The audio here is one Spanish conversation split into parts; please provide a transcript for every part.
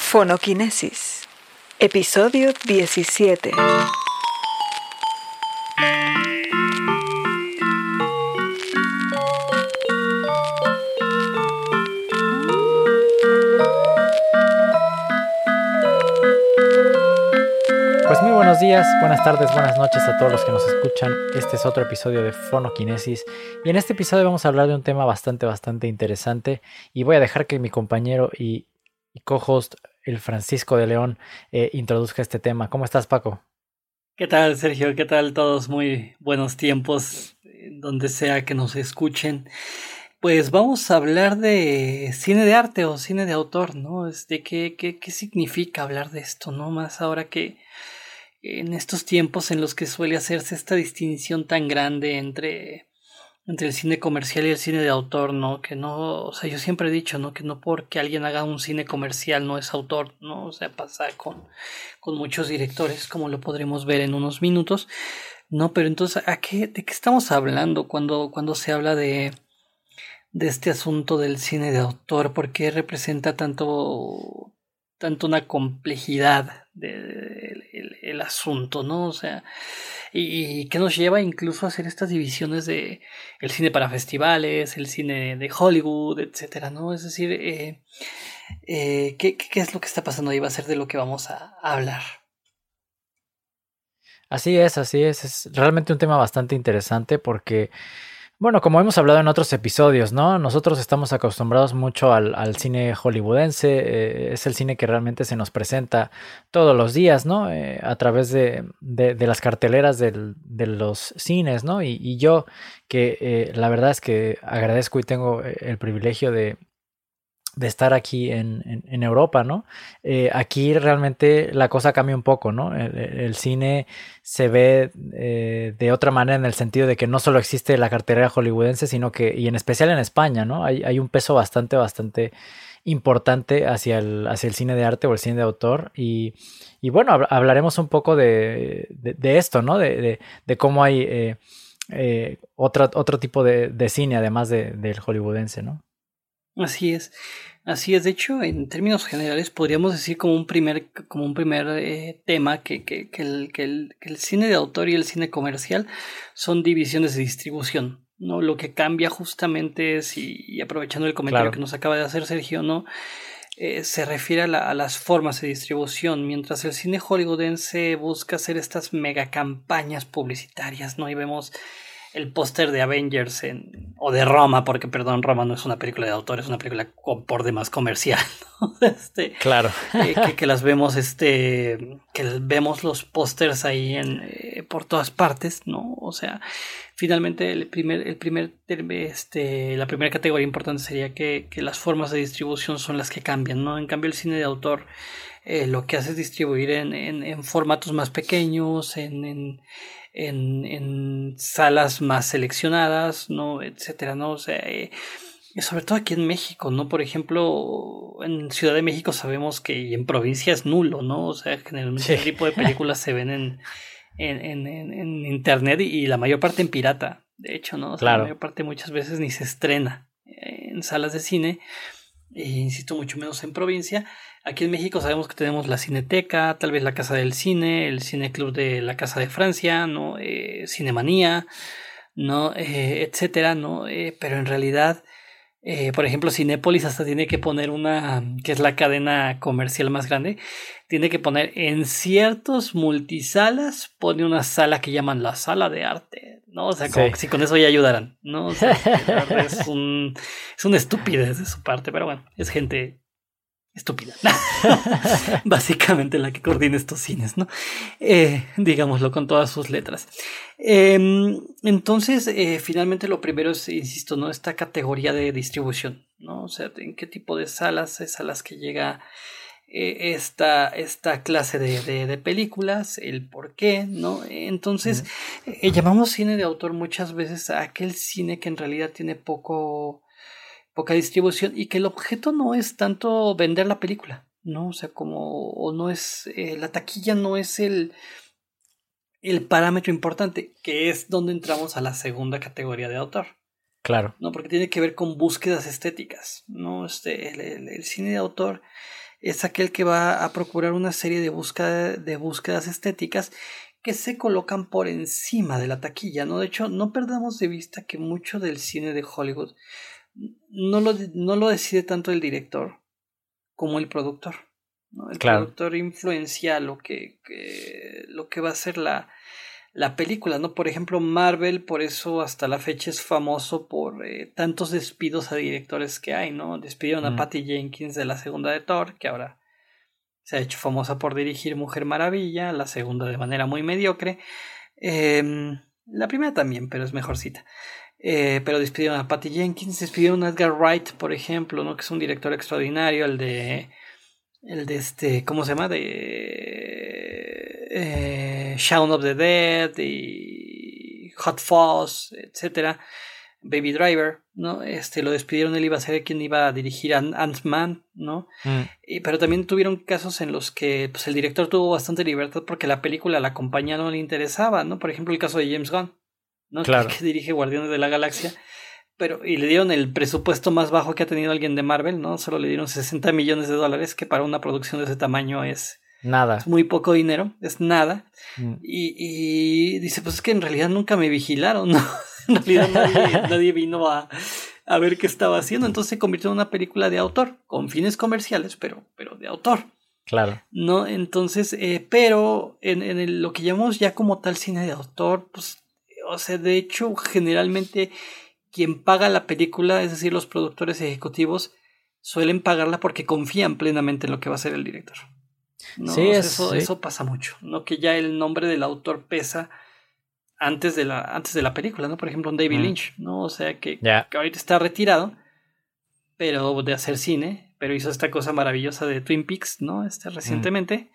Fonoquinesis, episodio 17. Pues muy buenos días, buenas tardes, buenas noches a todos los que nos escuchan. Este es otro episodio de Fonoquinesis y en este episodio vamos a hablar de un tema bastante interesante y voy a dejar que mi compañero y co-host, el Francisco de León, introduzca este tema. ¿Cómo estás, Paco? ¿Qué tal, Sergio? ¿Qué tal todos? Muy buenos tiempos, donde sea que nos escuchen. Pues vamos a hablar de cine de arte o cine de autor, ¿no? ¿Qué significa hablar de esto, no? Más ahora que en estos tiempos en los que suele hacerse esta distinción tan grande entre el cine comercial y el cine de autor, ¿no? Que no, o sea, yo siempre he dicho, ¿no? Que no porque alguien haga un cine comercial no es autor, ¿no? O sea, pasa con muchos directores, como lo podremos ver en unos minutos, ¿no? Pero entonces, de qué estamos hablando cuando se habla de este asunto del cine de autor? ¿Por qué representa tanto una complejidad el asunto, ¿no? O sea, y que nos lleva incluso a hacer estas divisiones de el cine para festivales, el cine de Hollywood, etcétera, ¿no? Es decir, ¿qué es lo que está pasando ahí? Va a ser de lo que vamos a hablar. Así es, es realmente un tema bastante interesante porque, bueno, como hemos hablado en otros episodios, ¿no? Nosotros estamos acostumbrados mucho al cine hollywoodense, es el cine que realmente se nos presenta todos los días, ¿no? A través de las carteleras de los cines, ¿no? Y yo que la verdad es que agradezco y tengo el privilegio de estar aquí en Europa, ¿no? Aquí realmente la cosa cambia un poco, ¿no? El cine se ve de otra manera en el sentido de que no solo existe la cartelera hollywoodense, sino que, y en especial en España, ¿no? Hay un peso bastante importante hacia el cine de arte o el cine de autor y bueno, hablaremos un poco de esto, ¿no? De cómo hay otro tipo de cine además del hollywoodense, ¿no? Así es. De hecho, en términos generales, podríamos decir como un primer tema que el cine de autor y el cine comercial son divisiones de distribución, ¿no? Lo que cambia justamente es, y aprovechando el comentario que nos acaba de hacer Sergio, ¿no? Se refiere a las formas de distribución, mientras el cine hollywoodense busca hacer estas mega campañas publicitarias, ¿no? Y vemos el póster de Avengers o de Roma, porque perdón, Roma no es una película de autor, es una película por demás comercial, ¿no? Claro. Que las vemos, que vemos los pósters ahí por todas partes, ¿no? O sea, finalmente la primera categoría importante sería que las formas de distribución son las que cambian, ¿no? En cambio, el cine de autor lo que hace es distribuir en formatos más pequeños, en salas más seleccionadas, ¿no? Etcétera, ¿no? O sea, sobre todo aquí en México, ¿no? Por ejemplo, en Ciudad de México sabemos que y en provincia es nulo, ¿no? O sea, generalmente ese tipo de películas se ven en internet y la mayor parte en pirata, de hecho, ¿no? O sea, claro. La mayor parte muchas veces ni se estrena en salas de cine, e insisto, mucho menos en provincia. Aquí en México sabemos que tenemos la Cineteca, tal vez la Casa del Cine, el Cineclub de la Casa de Francia, ¿no? Cinemanía, ¿no? Etcétera, ¿no? Pero en realidad, por ejemplo, Cinépolis hasta tiene que poner que es la cadena comercial más grande, tiene que poner en ciertos multisalas, pone una sala que llaman la sala de arte, ¿no? O sea, como que si con eso ya ayudaran, ¿no? O sea, es una estupidez de su parte, pero bueno, es gente estúpida. Básicamente la que coordina estos cines, ¿no? Digámoslo con todas sus letras. Entonces, finalmente lo primero es, insisto, ¿no? Esta categoría de distribución, ¿no? O sea, en qué tipo de salas es a las que llega esta clase de películas, el por qué, ¿no? Entonces, llamamos cine de autor muchas veces a aquel cine que en realidad tiene poca distribución y que el objeto no es tanto vender la película, ¿no? O sea, o no es, la taquilla no es el parámetro importante, que es donde entramos a la segunda categoría de autor. Claro. No, porque tiene que ver con búsquedas estéticas, ¿no? El cine de autor es aquel que va a procurar una serie de búsquedas estéticas que se colocan por encima de la taquilla, ¿no? De hecho, no perdamos de vista que mucho del cine de Hollywood no lo decide tanto el director como el productor, ¿no? El productor influencia lo que va a ser la película, ¿no? Por ejemplo, Marvel, por eso hasta la fecha es famoso por tantos despidos a directores que hay, ¿no? Despidieron a Patty Jenkins de la segunda de Thor, que ahora se ha hecho famosa por dirigir Mujer Maravilla, la segunda de manera muy mediocre. La primera también, pero es mejorcita. Pero despidieron a Patty Jenkins, despidieron a Edgar Wright, por ejemplo, ¿no? Que es un director extraordinario, el de ¿cómo se llama? Shaun of the Dead y Hot Fuzz, etcétera. Baby Driver, ¿no? Lo despidieron, él iba a ser quien iba a dirigir Ant-Man, ¿no? Pero también tuvieron casos en los que pues, el director tuvo bastante libertad porque la película, la compañía no le interesaba, ¿no? Por ejemplo, el caso de James Gunn, ¿no? Claro. Que dirige Guardianes de la Galaxia, y le dieron el presupuesto más bajo que ha tenido alguien de Marvel, ¿no? Solo le dieron $60 millones, que para una producción de ese tamaño es nada. Es muy poco dinero, es nada. Y dice, pues es que en realidad nunca me vigilaron, ¿no? En realidad nadie vino a ver qué estaba haciendo. Entonces se convirtió en una película de autor, con fines comerciales, pero de autor. Claro. ¿No? Entonces, pero en lo que llamamos ya como tal cine de autor, pues, o sea, de hecho, generalmente quien paga la película, es decir, los productores ejecutivos, suelen pagarla porque confían plenamente en lo que va a hacer el director, ¿no? Sí, o sea, eso pasa mucho, ¿no? Que ya el nombre del autor pesa antes de la película, ¿no? Por ejemplo, David Lynch, ¿no? O sea, que ahorita está retirado, pero de hacer cine, pero hizo esta cosa maravillosa de Twin Peaks, ¿no? Recientemente.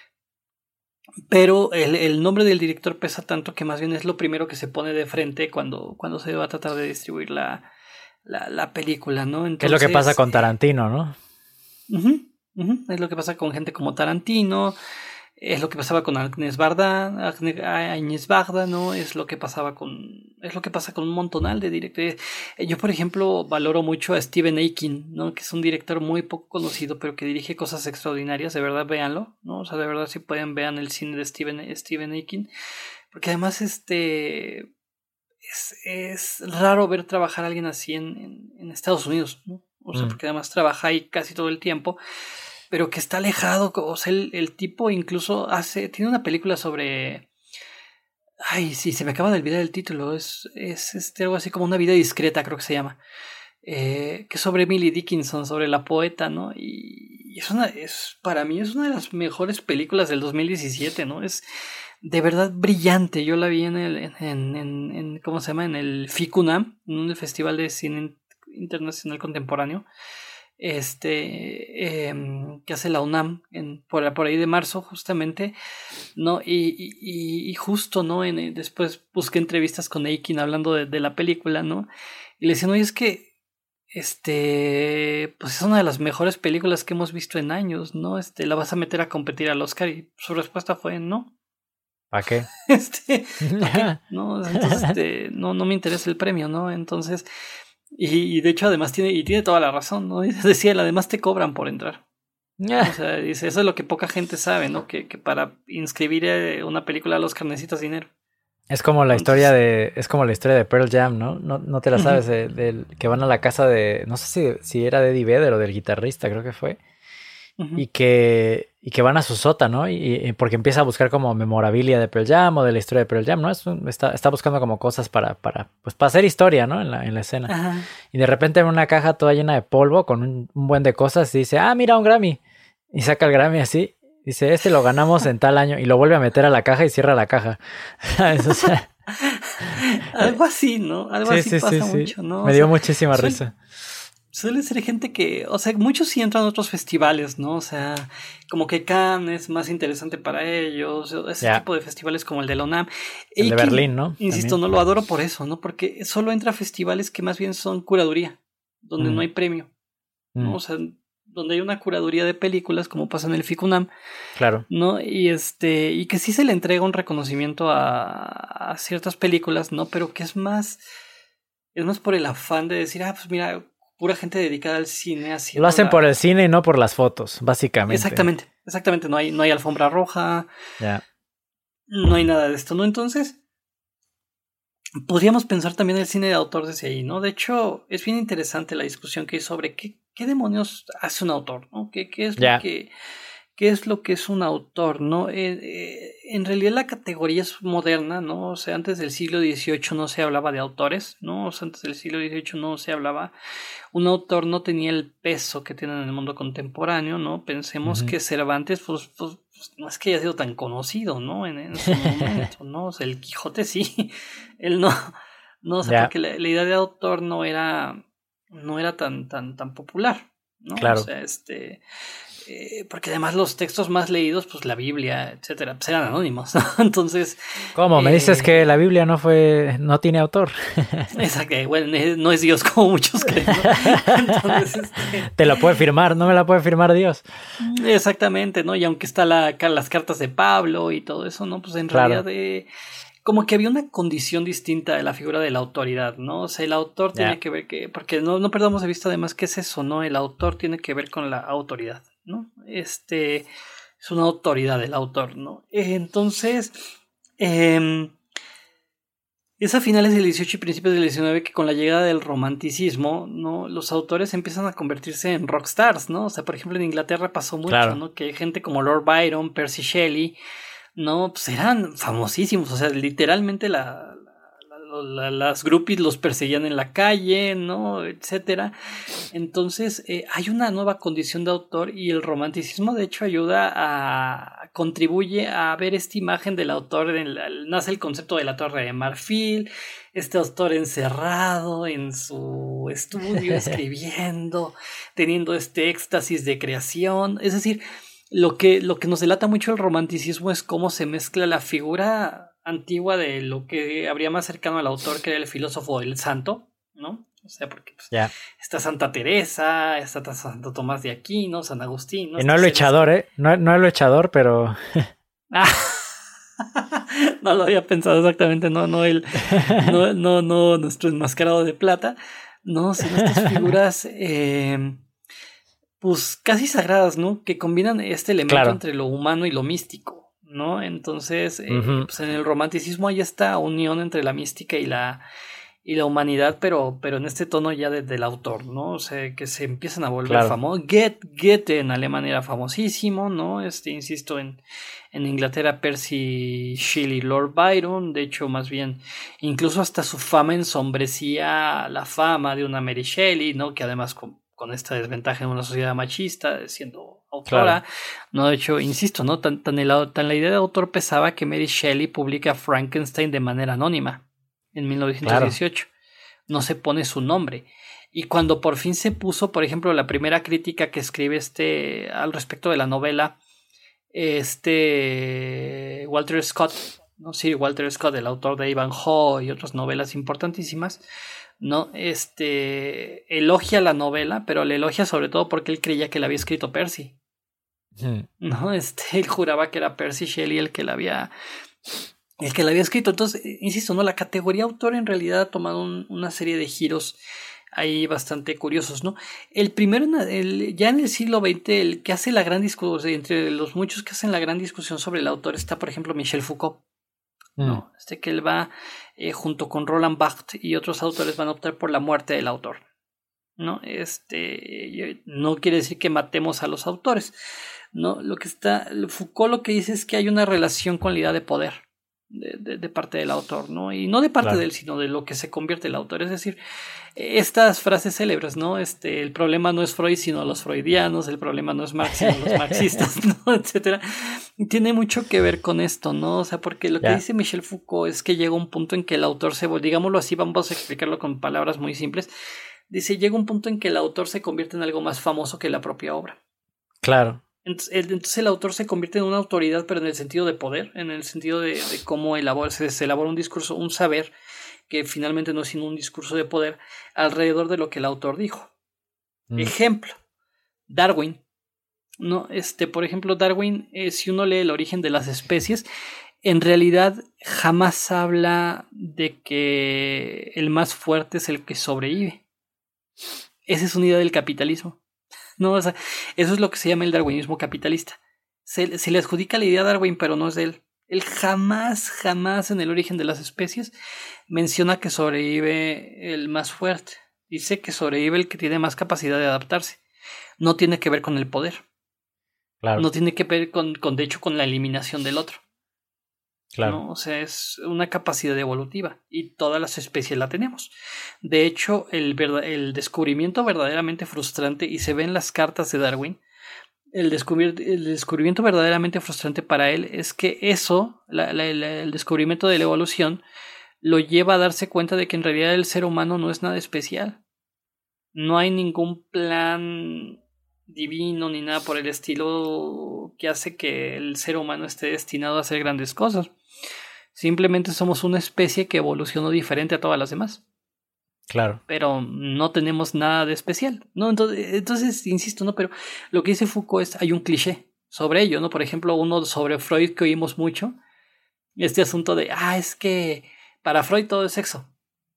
Pero el nombre del director pesa tanto que más bien es lo primero que se pone de frente cuando se va a tratar de distribuir la película, ¿no? Entonces, es lo que pasa con Tarantino, ¿no? Es lo que pasa con gente como Tarantino, es lo que pasaba con Agnes Varda, ¿no? Es lo que pasa con un montonal de directores. Yo, por ejemplo, valoro mucho a Stephen Akin, ¿no? Que es un director muy poco conocido, pero que dirige cosas extraordinarias. De verdad, véanlo, ¿no? O sea, de verdad, si pueden, vean el cine de Stephen Akin, porque además es raro ver trabajar a alguien así en Estados Unidos, ¿no? O sea, porque además trabaja ahí casi todo el tiempo, pero que está alejado. O sea, el tipo incluso tiene una película sobre... Ay, sí, se me acaba de olvidar el título. Es algo así como Una vida discreta, creo que se llama. Que es sobre Emily Dickinson, sobre la poeta, ¿no? Y para mí es una de las mejores películas del 2017, ¿no? Es de verdad brillante. Yo la vi en ¿cómo se llama? En el FICUNAM, en el Festival de Cine Internacional Contemporáneo. Que hace la UNAM por ahí de marzo justamente, ¿no? Y justo, ¿no? Después busqué entrevistas con Akin hablando de la película, ¿no? Y le decían, oye, es que pues es una de las mejores películas que hemos visto en años, ¿no? La vas a meter a competir al Oscar, y su respuesta fue no. ¿Para qué? ¿Para qué? No, entonces no me interesa el premio, ¿no? Entonces, y de hecho además tiene toda la razón, ¿no? Decía, además te cobran por entrar. O sea, dice, eso es lo que poca gente sabe, ¿no? Que para inscribir una película al Oscar necesitas dinero. Es como la historia de Pearl Jam, ¿no? No te la sabes, del que van a la casa de, no sé si era de Eddie Vedder o del guitarrista, creo que fue. Y que van a su sótano, y porque empieza a buscar como memorabilia de Pearl Jam o de la historia de Pearl Jam, ¿no? Está buscando como cosas para hacer historia, ¿no? En la escena. Ajá. Y de repente en una caja toda llena de polvo con un buen de cosas, y dice, mira, un Grammy. Y saca el Grammy así. Dice, lo ganamos en tal año, y lo vuelve a meter a la caja y cierra la caja. O sea, algo así, ¿no? Algo así pasa mucho, ¿no? Me dio muchísima risa. Suele ser gente que, o sea, muchos sí entran a otros festivales, ¿no? O sea, como que Cannes es más interesante para ellos, ese tipo de festivales como el de la UNAM. El de Berlín, ¿no? Insisto, también. No lo adoro por eso, ¿no? Porque solo entra a festivales que más bien son curaduría, donde no hay premio, ¿no? O sea, donde hay una curaduría de películas, como pasa en el FICUNAM. Claro. ¿No? Y que sí se le entrega un reconocimiento a ciertas películas, ¿no? Pero que es más por el afán de decir, pues mira, pura gente dedicada al cine haciendo. Lo hacen por el cine y no por las fotos, básicamente. Exactamente. No hay alfombra roja. Ya. No hay nada de esto, ¿no? Entonces, podríamos pensar también el cine de autor desde ahí, ¿no? De hecho, es bien interesante la discusión que hay sobre qué demonios hace un autor, ¿no? ¿Qué es lo que... ¿Qué es lo que es un autor, no? En realidad la categoría es moderna, ¿no? O sea, antes del siglo XVIII no se hablaba de autores, ¿no? O sea, antes del siglo XVIII no se hablaba... Un autor no tenía el peso que tiene en el mundo contemporáneo, ¿no? Pensemos que Cervantes, pues no es que haya sido tan conocido, ¿no? En su momento, ¿no? O sea, el Quijote sí, él no, o sea, porque la idea de autor no era tan popular, ¿no? Claro. O sea, porque además los textos más leídos, pues la Biblia, etcétera, pues eran anónimos, ¿no? Entonces... ¿Cómo? ¿Me dices que la Biblia no tiene autor? Exacto, bueno, no es Dios como muchos creen, ¿no? Entonces, Te la puede firmar, no me la puede firmar Dios. Exactamente, ¿no? Y aunque está las cartas de Pablo y todo eso, ¿no? Pues en realidad... como que había una condición distinta de la figura de la autoridad, ¿no? O sea, el autor tiene que ver porque no perdamos de vista además qué es eso, ¿no? El autor tiene que ver con la autoridad, ¿no? Es una autoridad el autor, ¿no? Entonces, es a finales del XVIII y principios del XIX que con la llegada del romanticismo, ¿no? Los autores empiezan a convertirse en rockstars, ¿no? O sea, por ejemplo, en Inglaterra pasó mucho, ¿no? Que gente como Lord Byron, Percy Shelley, no, pues eran famosísimos, o sea, literalmente las groupies los perseguían en la calle, ¿no? Etcétera. Entonces, hay una nueva condición de autor y el romanticismo, de hecho, contribuye a ver esta imagen del autor, nace el concepto de la Torre de Marfil, este autor encerrado en su estudio, escribiendo, teniendo este éxtasis de creación, es decir... Lo que nos delata mucho el romanticismo es cómo se mezcla la figura antigua de lo que habría más cercano al autor, que era el filósofo del santo, ¿no? O sea, porque está Santa Teresa, está Santo Tomás de Aquino, San Agustín, ¿no? Y no es luchador, ¿eh? No es luchador, pero... No lo había pensado exactamente, no nuestro enmascarado de plata, no, sino estas figuras... pues casi sagradas, ¿no? Que combinan este elemento entre lo humano y lo místico, ¿no? Entonces, pues en el romanticismo hay esta unión entre la mística y la humanidad, pero en este tono ya del autor, ¿no? O sea, que se empiezan a volver famosos. Goethe en Alemania era famosísimo, ¿no? Insisto, en Inglaterra Percy Shelley, Lord Byron, de hecho, más bien, incluso hasta su fama ensombrecía la fama de una Mary Shelley, ¿no? Que además con esta desventaja en una sociedad machista, siendo autora, ¿no? De hecho, insisto, ¿no? Tan la idea de autor pesaba que Mary Shelley publica Frankenstein de manera anónima en 1918. No se pone su nombre. Y cuando por fin se puso, por ejemplo, la primera crítica que escribe al respecto de la novela, Walter Scott, ¿no? Sí, Walter Scott, el autor de Ivanhoe y otras novelas importantísimas, ¿no? Elogia la novela, pero la elogia sobre todo porque él creía que la había escrito Percy. ¿No? Él juraba que era Percy Shelley el que la había escrito. Entonces, insisto, ¿no? La categoría autor en realidad ha tomado una serie de giros ahí bastante curiosos, ¿no? El primero, ya en el siglo XX, el que hace la gran discusión, entre los muchos que hacen la gran discusión sobre el autor está, por ejemplo, Michel Foucault, ¿no? Que él va, junto con Roland Barthes y otros autores, van a optar por la muerte del autor, ¿no? No quiere decir que matemos a los autores, ¿no? Foucault lo que dice es que hay una relación con la idea de poder de parte del autor, ¿no? Y no de parte de él, sino de lo que se convierte el autor. Es decir, estas frases célebres, ¿no? El problema no es Freud, sino los freudianos, el problema no es Marx, sino los marxistas, ¿no? Etcétera. Tiene mucho que ver con esto, ¿no? O sea, porque lo que dice Michel Foucault es que llega un punto en que el autor digámoslo así, vamos a explicarlo con palabras muy simples. Dice, llega un punto en que el autor se convierte en algo más famoso que la propia obra. Claro. Entonces el autor se convierte en una autoridad, pero en el sentido de poder, en el sentido de cómo se elabora un discurso, un saber, que finalmente no es sino un discurso de poder alrededor de lo que el autor dijo. Ejemplo, Darwin, ¿no? Por ejemplo, Darwin, si uno lee El origen de las especies, en realidad jamás habla de que el más fuerte es el que sobrevive. Esa es una idea del capitalismo. No, o sea, eso es lo que se llama el darwinismo capitalista. Se le adjudica la idea a Darwin, pero no es de él. Él jamás en el origen de las especies menciona que sobrevive el más fuerte. Dice que sobrevive el que tiene más capacidad de adaptarse. No tiene que ver con el poder. Claro. No tiene que ver de hecho, con la eliminación del otro. Claro. ¿No? O sea, es una capacidad evolutiva y todas las especies la tenemos. De hecho, el descubrimiento verdaderamente frustrante, y se ve en las cartas de Darwin, el descubrimiento verdaderamente frustrante para él es que eso, el descubrimiento de la evolución, lo lleva a darse cuenta de que en realidad el ser humano no es nada especial. No hay ningún plan divino ni nada por el estilo que hace que el ser humano esté destinado a hacer grandes cosas. Simplemente somos una especie que evolucionó diferente a todas las demás. Claro. Pero no tenemos nada de especial, ¿no? Entonces, insisto, ¿no? Pero lo que dice Foucault hay un cliché sobre ello, ¿no? Por ejemplo, uno sobre Freud que oímos mucho, este asunto de, es que para Freud todo es sexo.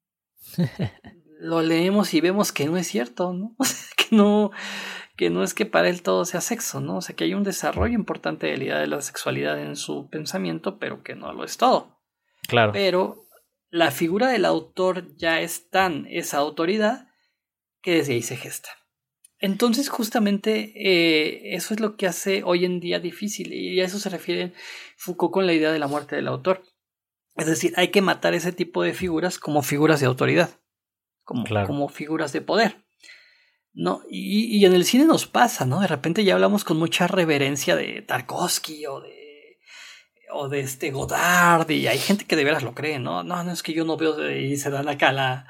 Lo leemos y vemos que no es cierto, ¿no? O sea, que no es que para él todo sea sexo, ¿no? O sea, que hay un desarrollo importante de la idea de la sexualidad en su pensamiento, pero que no lo es todo. Claro. Pero la figura del autor ya es esa autoridad que desde ahí se gesta. Entonces, justamente eso es lo que hace hoy en día difícil, y a eso se refiere Foucault con la idea de la muerte del autor. Es decir, hay que matar ese tipo de figuras como figuras de autoridad, como figuras de poder. ¿No? Y en el cine nos pasa, ¿no? De repente ya hablamos con mucha reverencia de Tarkovsky o de Godard, y hay gente que de veras lo cree, ¿no? No, es que yo no veo, y se dan acá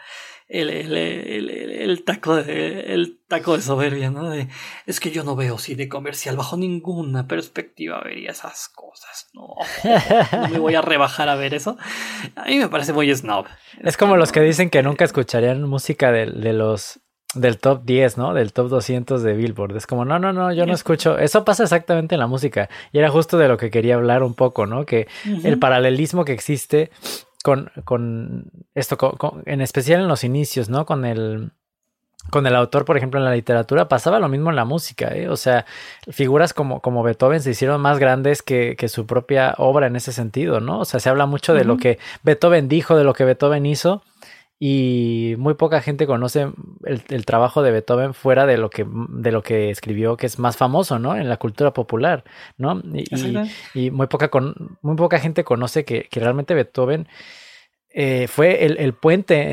el taco de soberbia, ¿no? Es que yo no veo cine comercial, bajo ninguna perspectiva vería esas cosas, no me voy a rebajar a ver eso. A mí me parece muy snob. Es como los que dicen que nunca escucharían música del top 10, ¿no? Del top 200 de Billboard. Es como, no, yo no escucho. Eso pasa exactamente en la música. Y era justo de lo que quería hablar un poco, ¿no? Que el paralelismo que existe con esto, en especial en los inicios, ¿no? Con el autor, por ejemplo, en la literatura, pasaba lo mismo en la música, ¿eh? O sea, figuras como Beethoven se hicieron más grandes que su propia obra en ese sentido, ¿no? O sea, se habla mucho de lo que Beethoven dijo, de lo que Beethoven hizo, y muy poca gente conoce el trabajo de Beethoven fuera de lo que escribió, que es más famoso, ¿no? En la cultura popular, ¿no? Y muy poca gente conoce que realmente Beethoven fue el puente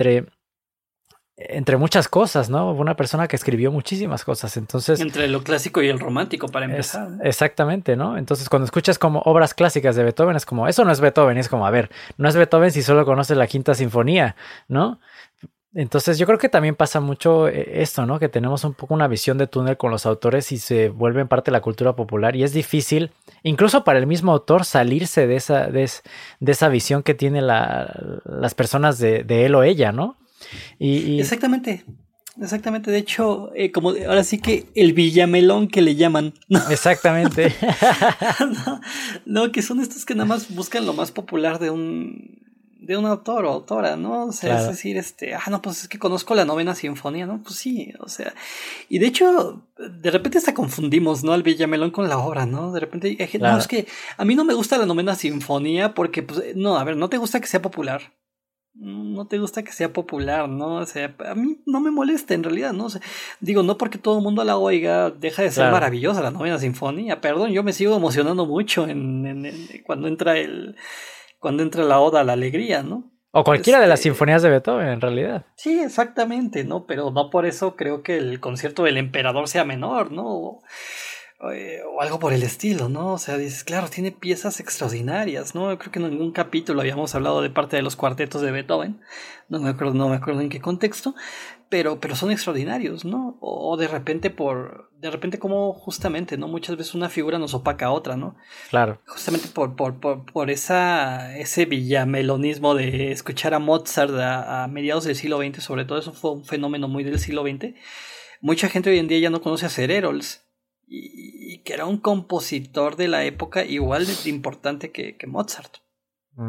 entre muchas cosas, ¿no? Una persona que escribió muchísimas cosas, entonces... Entre lo clásico y el romántico, para empezar. Exactamente, ¿no? Entonces, cuando escuchas como obras clásicas de Beethoven, es como, eso no es Beethoven, es como, a ver, no es Beethoven si solo conoces la Quinta Sinfonía, ¿no? Entonces, yo creo que también pasa mucho esto, ¿no? Que tenemos un poco una visión de túnel con los autores y se vuelven parte de la cultura popular, y es difícil, incluso para el mismo autor, salirse de esa visión que tienen las personas de él o ella, ¿no? Exactamente. De hecho, ahora sí que el Villamelón que le llaman, ¿no? Exactamente. no, que son estos que nada más buscan lo más popular de un autor o autora, ¿no? O sea, claro. Es decir, no, pues es que conozco la Novena Sinfonía, ¿no? Pues sí, o sea, y de hecho, de repente hasta confundimos, ¿no? Al Villamelón con la obra, ¿no? De repente, claro. No, es que a mí no me gusta la Novena Sinfonía porque, pues, no, a ver, no te gusta que sea popular. No te gusta que sea popular, ¿no? O sea, a mí no me molesta en realidad, ¿no? O sea, digo, no porque todo el mundo la oiga deja de ser maravillosa la Novena Sinfonía. Perdón, yo me sigo emocionando mucho cuando entra la Oda a la Alegría, ¿no? O cualquiera de las sinfonías de Beethoven, en realidad. Sí, exactamente, ¿no? Pero no por eso creo que el concierto del emperador sea menor, ¿no? O algo por el estilo, ¿no? O sea, dices, claro, tiene piezas extraordinarias, ¿no? Yo creo que en ningún capítulo habíamos hablado de parte de los cuartetos de Beethoven, no me acuerdo en qué contexto, pero son extraordinarios, ¿no? O de repente como justamente, ¿no? Muchas veces una figura nos opaca a otra, ¿no? Claro. Justamente por ese villamelonismo de escuchar a Mozart a mediados del siglo XX, sobre todo eso fue un fenómeno muy del siglo XX. Mucha gente hoy en día ya no conoce a Sir Erols, y que era un compositor de la época igual de importante que Mozart.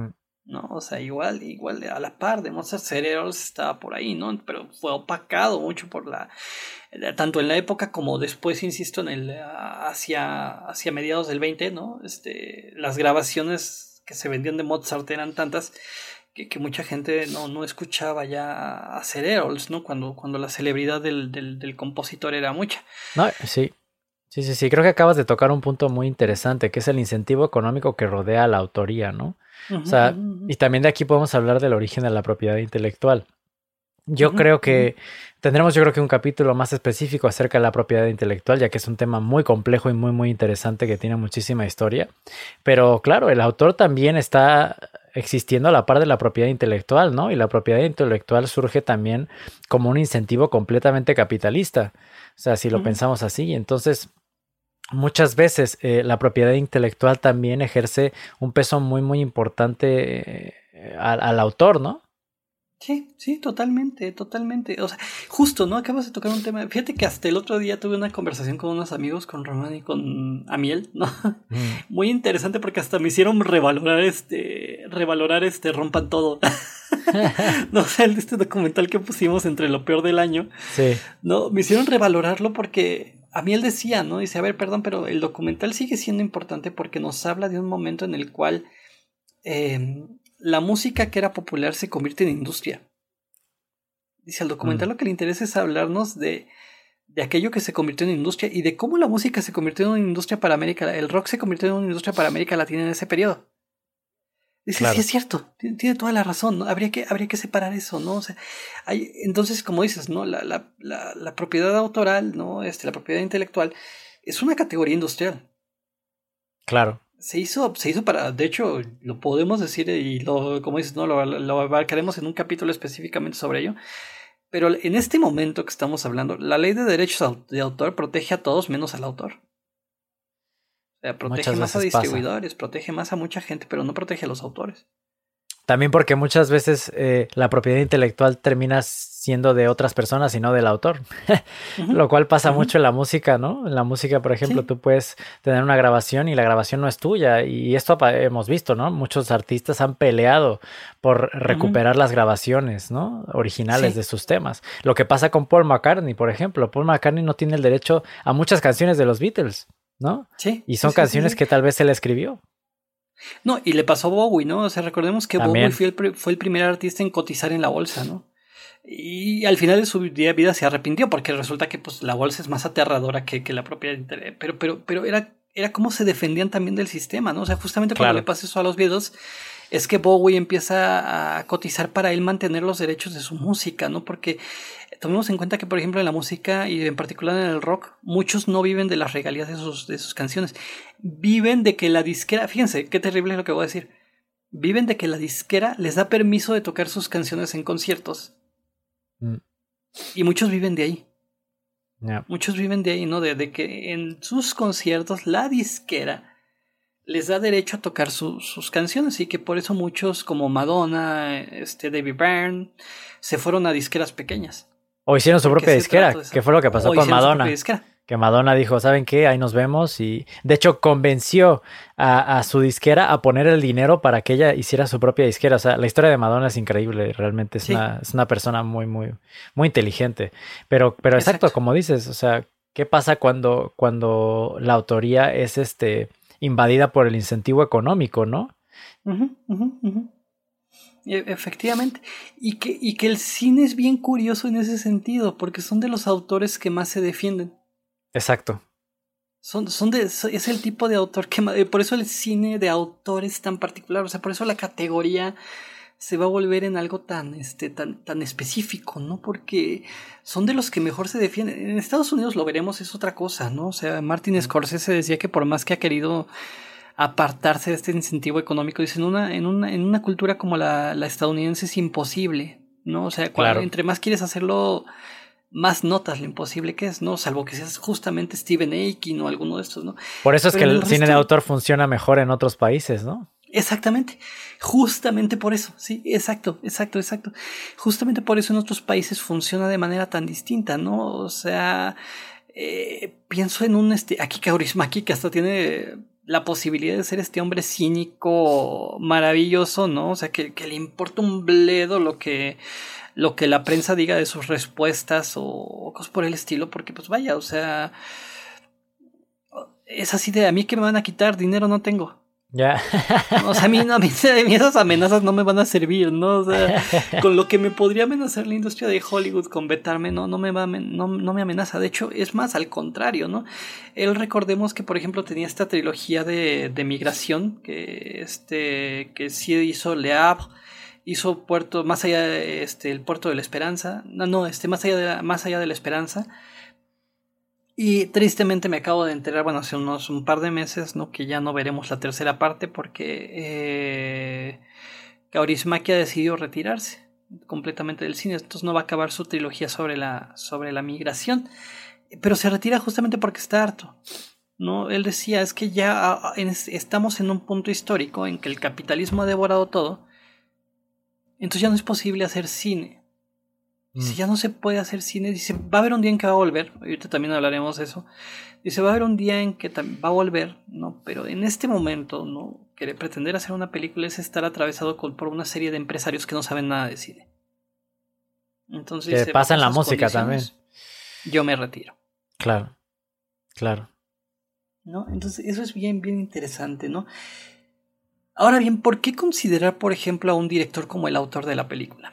¿no? O sea, igual a la par de Mozart, Cereros estaba por ahí, ¿no? Pero fue opacado mucho por tanto en la época como después, insisto, hacia mediados del 20, ¿no? Las grabaciones que se vendían de Mozart eran tantas que mucha gente no escuchaba ya a Cereros, ¿no? Cuando la celebridad del compositor era mucha. No, sí. Sí. Creo que acabas de tocar un punto muy interesante, que es el incentivo económico que rodea a la autoría, ¿no? O sea, y también de aquí podemos hablar del origen de la propiedad intelectual. Yo creo que tendremos, un capítulo más específico acerca de la propiedad intelectual, ya que es un tema muy complejo y muy, muy interesante que tiene muchísima historia. Pero claro, el autor también está existiendo a la par de la propiedad intelectual, ¿no? Y la propiedad intelectual surge también como un incentivo completamente capitalista. O sea, si lo pensamos así, entonces muchas veces la propiedad intelectual también ejerce un peso muy, muy importante al autor, ¿no? Sí, totalmente. O sea, justo, ¿no? Acabas de tocar un tema. Fíjate que hasta el otro día tuve una conversación con unos amigos, con Román y con Amiel, ¿no? Muy interesante porque hasta me hicieron revalorar Rompan Todo. No sé, este documental que pusimos entre lo peor del año. Sí. No, me hicieron revalorarlo porque Amiel decía, ¿no? Dice, a ver, perdón, pero el documental sigue siendo importante porque nos habla de un momento en el cual la música que era popular se convierte en industria. Dice, al documental lo que le interesa es hablarnos de aquello que se convirtió en industria y de cómo la música se convirtió en una industria para el rock se convirtió en una industria para América Latina en ese periodo. Dice, claro. Sí, es cierto, tiene toda la razón, ¿no? Habría que separar eso, ¿no? O sea, entonces, como dices, ¿no? La propiedad autoral, ¿no? La propiedad intelectual es una categoría industrial. Claro. Se hizo para, de hecho, lo podemos decir y como dices, ¿no? Lo abarcaremos en un capítulo específicamente sobre ello. Pero en este momento que estamos hablando, la ley de derechos de autor protege a todos menos al autor. O sea, protege más a distribuidores, protege más a mucha gente, pero no protege a los autores. También porque muchas veces la propiedad intelectual termina siendo de otras personas y no del autor. Lo cual pasa mucho en la música, ¿no? En la música, por ejemplo, tú puedes tener una grabación y la grabación no es tuya. Y esto hemos visto, ¿no? Muchos artistas han peleado por recuperar las grabaciones, ¿no? Originales de sus temas. Lo que pasa con Paul McCartney, por ejemplo. Paul McCartney no tiene el derecho a muchas canciones de los Beatles, ¿no? Sí. Y son canciones que tal vez él escribió. No, y le pasó a Bowie, ¿no? O sea, recordemos que también Bowie fue el primer artista en cotizar en la bolsa, ¿no? Y al final de su vida se arrepintió porque resulta que pues la bolsa es más aterradora que la propia... Pero era como se defendían también del sistema, ¿no? O sea, justamente cuando le pasa eso a los Beatles es que Bowie empieza a cotizar para él mantener los derechos de su música, ¿no? Porque tomemos en cuenta que, por ejemplo, en la música y en particular en el rock, muchos no viven de las regalías de sus canciones. Viven de que la disquera, fíjense, qué terrible es lo que voy a decir, viven de que la disquera les da permiso de tocar sus canciones en conciertos. Y muchos viven de ahí. Muchos viven de ahí, ¿no? De que en sus conciertos la disquera les da derecho a tocar sus canciones y que por eso muchos como Madonna, David Byrne, se fueron a disqueras pequeñas. O hicieron su propia disquera, que fue lo que pasó con Madonna. Que Madonna dijo, ¿saben qué? Ahí nos vemos. Y de hecho convenció a su disquera a poner el dinero para que ella hiciera su propia disquera. O sea, la historia de Madonna es increíble. Realmente es una persona muy, muy, muy inteligente. Pero exacto, como dices, o sea, ¿qué pasa cuando la autoría es invadida por el incentivo económico, ¿no? Efectivamente. Y que el cine es bien curioso en ese sentido, porque son de los autores que más se defienden. Exacto. Es el tipo de autor que por eso el cine de autor es tan particular, o sea, por eso la categoría se va a volver en algo tan específico, ¿no? Porque son de los que mejor se defienden. En Estados Unidos lo veremos, es otra cosa, ¿no? O sea, Martin Scorsese decía que por más que ha querido apartarse de este incentivo económico, dice, en una cultura como la estadounidense es imposible, ¿no? O sea, entre más quieres hacerlo, más notas lo imposible que es, ¿no? Salvo que seas justamente Stephen Akin o alguno de estos, ¿no? Por eso es que el cine de autor funciona mejor en otros países, ¿no? Exactamente, justamente por eso, sí, exacto. Justamente por eso en otros países funciona de manera tan distinta, ¿no? O sea, pienso en un Aki Kaurismäki que hasta tiene la posibilidad de ser este hombre cínico maravilloso, ¿no? O sea, que le importa un bledo lo que la prensa diga de sus respuestas o cosas por el estilo, porque pues vaya, o sea, es así de a mí que me van a quitar, dinero no tengo. Ya. O sea, a mí esas amenazas no me van a servir, ¿no? O sea, con lo que me podría amenazar la industria de Hollywood con vetarme, no me amenaza. De hecho, es más, al contrario, ¿no? Él, recordemos que, por ejemplo, tenía esta trilogía de migración, que sí hizo Le Havre, hizo Puerto, más allá, el Puerto de la Esperanza, más allá de la Esperanza. Y tristemente me acabo de enterar, bueno, hace un par de meses, ¿no? Que ya no veremos la tercera parte porque Kaurismäki ha decidido retirarse completamente del cine. Entonces no va a acabar su trilogía sobre la migración. Pero se retira justamente porque está harto, ¿no? Él decía, es que ya estamos en un punto histórico en que el capitalismo ha devorado todo. Entonces ya no es posible hacer cine. Dice, ya no se puede hacer cine. Dice, va a haber un día en que va a volver. Ahorita también hablaremos de eso. Dice, va a haber un día en que va a volver, ¿no? Pero en este momento, ¿no? Pretender hacer una película es estar atravesado por una serie de empresarios que no saben nada de cine. Entonces, que pasa en la música también. Yo me retiro. Claro, claro. ¿No? Entonces, eso es bien, bien interesante, ¿no? Ahora bien, ¿por qué considerar, por ejemplo, a un director como el autor de la película?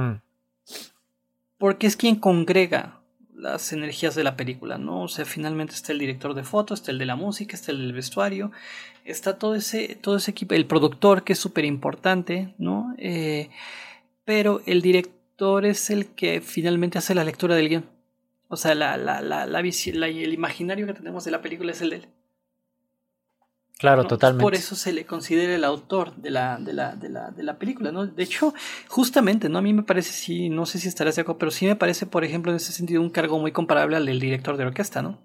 Porque es quien congrega las energías de la película, ¿no? O sea, finalmente está el director de foto, está el de la música, está el del vestuario, está todo ese equipo, el productor, que es súper importante, ¿no? Pero el director es el que finalmente hace la lectura del guión. O sea, el imaginario que tenemos de la película es el de él. Claro, ¿no? Totalmente. Por eso se le considera el autor de la película, ¿no? De hecho, justamente, ¿no? A mí me parece, sí, no sé si estarás de acuerdo, pero sí me parece, por ejemplo, en ese sentido, un cargo muy comparable al del director de orquesta, ¿no?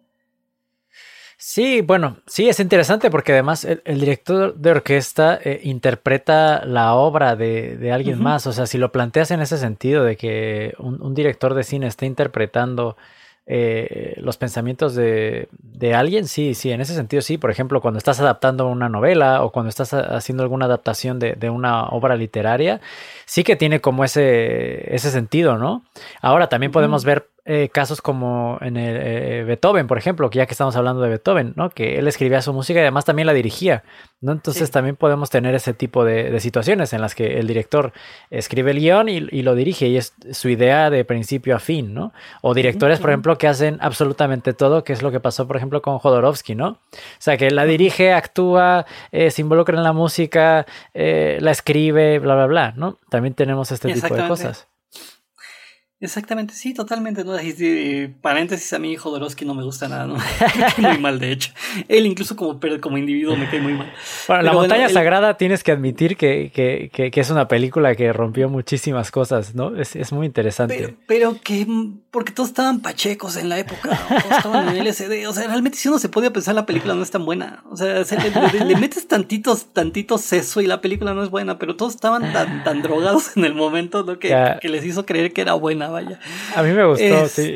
Sí, bueno, sí, es interesante porque además el director de orquesta interpreta la obra de alguien más. O sea, si lo planteas en ese sentido de que un director de cine está interpretando los pensamientos de alguien, sí, en ese sentido sí. Por ejemplo, cuando estás adaptando una novela o cuando estás haciendo alguna adaptación de una obra literaria, sí que tiene como ese sentido, ¿no? Ahora también podemos ver casos como en el Beethoven, por ejemplo, que ya que estamos hablando de Beethoven, ¿no? Que él escribía su música y además también la dirigía, ¿no? Entonces también podemos tener ese tipo de situaciones en las que el director escribe el guión y lo dirige y es su idea de principio a fin, ¿no? O directores, por ejemplo, que hacen absolutamente todo, que es lo que pasó, por ejemplo, con Jodorowsky, ¿no? O sea, que la dirige, actúa, se involucra en la música, la escribe, bla, bla, bla, ¿no? También tenemos este tipo de cosas. Exactamente, sí, totalmente, ¿no? Y paréntesis, a mí Jodorowsky no me gusta nada, ¿no? Me cae muy mal, de hecho. Él incluso como individuo me cae muy mal. Bueno, La Montaña Sagrada tienes que admitir que es una película que rompió muchísimas cosas, ¿no? Es muy interesante. Pero que, porque todos estaban pachecos en la época, ¿no? Todos estaban en LSD, o sea, realmente si uno se podía pensar la película no es tan buena. O sea, le metes tantito seso y la película no es buena, pero todos estaban tan drogados en el momento, ¿no? Que les hizo creer que era buena. Vaya. A mí me gustó, sí.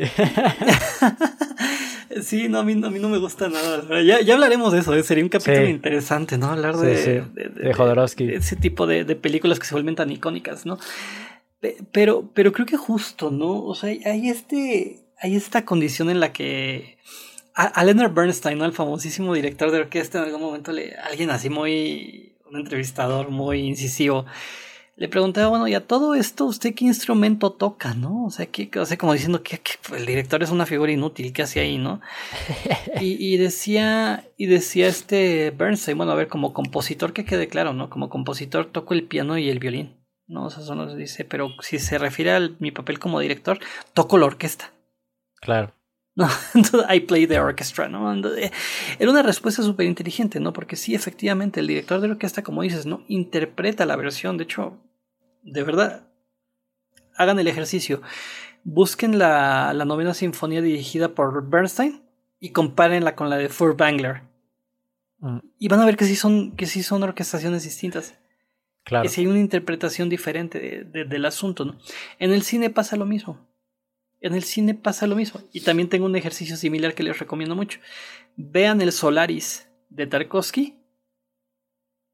Sí, no, a mí no me gusta nada. Ya hablaremos de eso, sería un capítulo interesante, ¿no? Hablar de Jodorowsky. De ese tipo de películas que se vuelven tan icónicas, ¿no? Pero creo que justo, ¿no? O sea, hay esta condición en la que a Leonard Bernstein, ¿no? El famosísimo director de orquesta, en algún momento alguien así un entrevistador muy incisivo, le preguntaba, bueno, y a todo esto, ¿usted qué instrumento toca, no? O sea, como diciendo que el director es una figura inútil, ¿qué hace ahí, no? Y decía Bernstein, bueno, a ver, como compositor, que quede claro, ¿no? Como compositor toco el piano y el violín, ¿no? O sea, eso nos dice, pero si se refiere a mi papel como director, toco la orquesta. Claro. No, entonces, I play the orchestra, ¿no? Entonces, era una respuesta súper inteligente, ¿no? Porque sí, efectivamente, el director de orquesta, como dices, ¿no? Interpreta la versión. De hecho, de verdad, hagan el ejercicio. Busquen la novena sinfonía dirigida por Bernstein y compárenla con la de Furtwängler. Y van a ver que sí son orquestaciones distintas. Claro. Que sí hay una interpretación diferente del asunto, ¿no? En el cine pasa lo mismo. Y también tengo un ejercicio similar que les recomiendo mucho. Vean el Solaris de Tarkovsky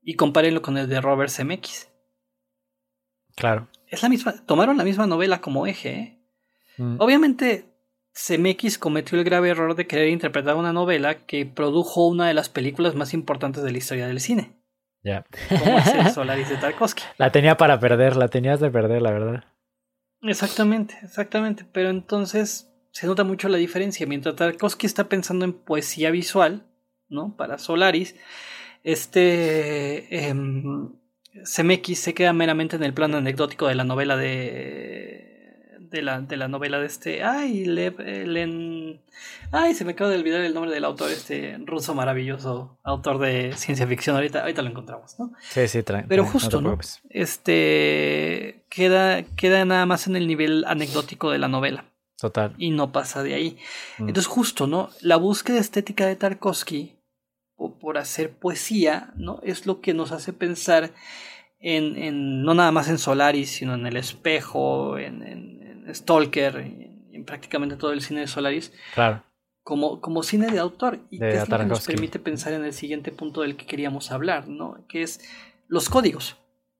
y compárenlo con el de Robert Zemeckis. Claro. Es la misma, tomaron la misma novela como eje, ¿eh? Obviamente, Zemeckis cometió el grave error de querer interpretar una novela que produjo una de las películas más importantes de la historia del cine. Ya. Como es el Solaris de Tarkovsky. La tenías de perder, la verdad. Exactamente. Pero entonces se nota mucho la diferencia. Mientras Tarkovsky está pensando en poesía visual, ¿no? Para Solaris, Zemeckis se queda meramente en el plano anecdótico de la novela de la novela de se me acaba de olvidar el nombre del autor, ruso maravilloso, autor de ciencia ficción. Ahorita lo encontramos, ¿no? Sí, pero justo, ¿no? Queda nada más en el nivel anecdótico de la novela. Total. Y no pasa de ahí. Entonces, justo, ¿no? La búsqueda estética de Tarkovsky por hacer poesía, ¿no? Es lo que nos hace pensar en no nada más en Solaris, sino en El Espejo, en Stalker, en prácticamente todo el cine de Solaris. Claro. Como cine de autor. Y de que es lo que nos Tarkovsky. permite pensar en el siguiente punto del que queríamos hablar, ¿no? Que es los códigos.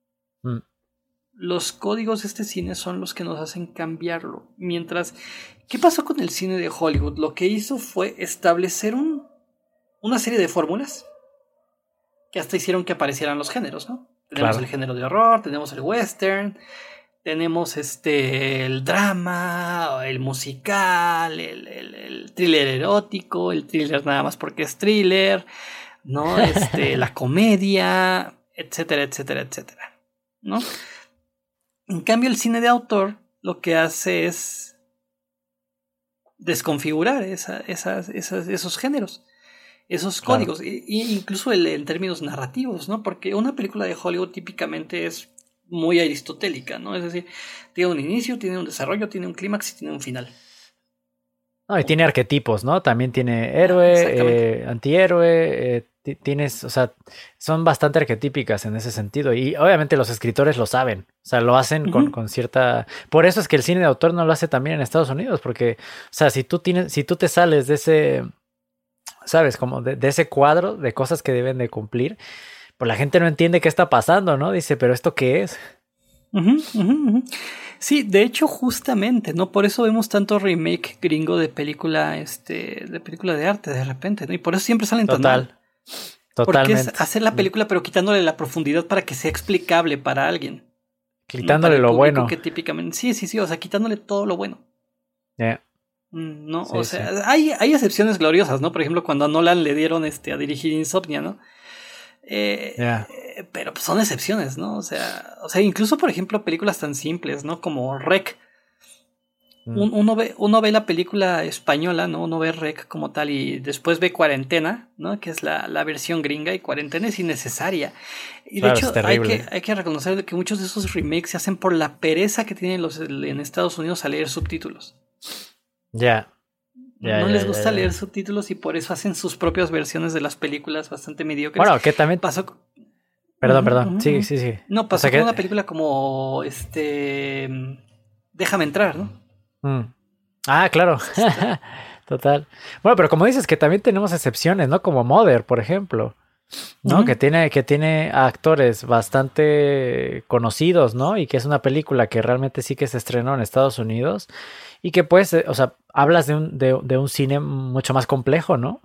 Los códigos de este cine son los que nos hacen cambiarlo. Mientras, ¿qué pasó con el cine de Hollywood? Lo que hizo fue establecer una serie de fórmulas que hasta hicieron que aparecieran los géneros, ¿no? Tenemos el género de horror, tenemos el western, tenemos el drama, el musical, el thriller erótico, el thriller nada más porque es thriller, ¿no? La comedia, etcétera, ¿no? En cambio, el cine de autor lo que hace es desconfigurar esos géneros, esos códigos, incluso en términos narrativos, ¿no? Porque una película de Hollywood típicamente es muy aristotélica, ¿no? Es decir, tiene un inicio, tiene un desarrollo, tiene un clímax y tiene un final. No, y tiene arquetipos, ¿no? También tiene héroe, antihéroe, tienes, o sea, son bastante arquetípicas en ese sentido. Y obviamente los escritores lo saben, o sea, lo hacen con cierta... Por eso es que el cine de autor no lo hace también en Estados Unidos, porque, o sea, si tú te sales de ese, ¿sabes? Como de ese cuadro de cosas que deben de cumplir, pues la gente no entiende qué está pasando, ¿no? Dice, ¿pero esto qué es? Sí, de hecho, justamente, ¿no? Por eso vemos tanto remake gringo de película, de película de arte de repente, ¿no? Y por eso siempre salen tan mal. Totalmente. Porque es hacer la película pero quitándole la profundidad para que sea explicable para alguien. Quitándole lo bueno. Que típicamente, sí, o sea, quitándole todo lo bueno. No, sí, o sea, hay excepciones gloriosas, ¿no? Por ejemplo, cuando a Nolan le dieron a dirigir Insomnia, ¿no? Pero pues son excepciones, ¿no? O sea, incluso por ejemplo películas tan simples, ¿no? Como Rec. Uno ve la película española, ¿no? Uno ve Rec como tal y después ve Cuarentena, ¿no? Que es la versión gringa, y Cuarentena es innecesaria. Y de hecho hay que reconocer que muchos de esos remakes se hacen por la pereza que tienen en Estados Unidos a leer subtítulos. No les gusta leer subtítulos y por eso hacen sus propias versiones de las películas bastante mediocres. Bueno, que también pasó. Perdón. Sí. No, pasó con una película como Déjame entrar, ¿no? Ah, claro. Total. Bueno, pero como dices que también tenemos excepciones, ¿no? Como Mother, por ejemplo, ¿no? Que tiene actores bastante conocidos, ¿no? Y que es una película que realmente sí que se estrenó en Estados Unidos y que pues, o sea, hablas de un cine mucho más complejo, ¿no?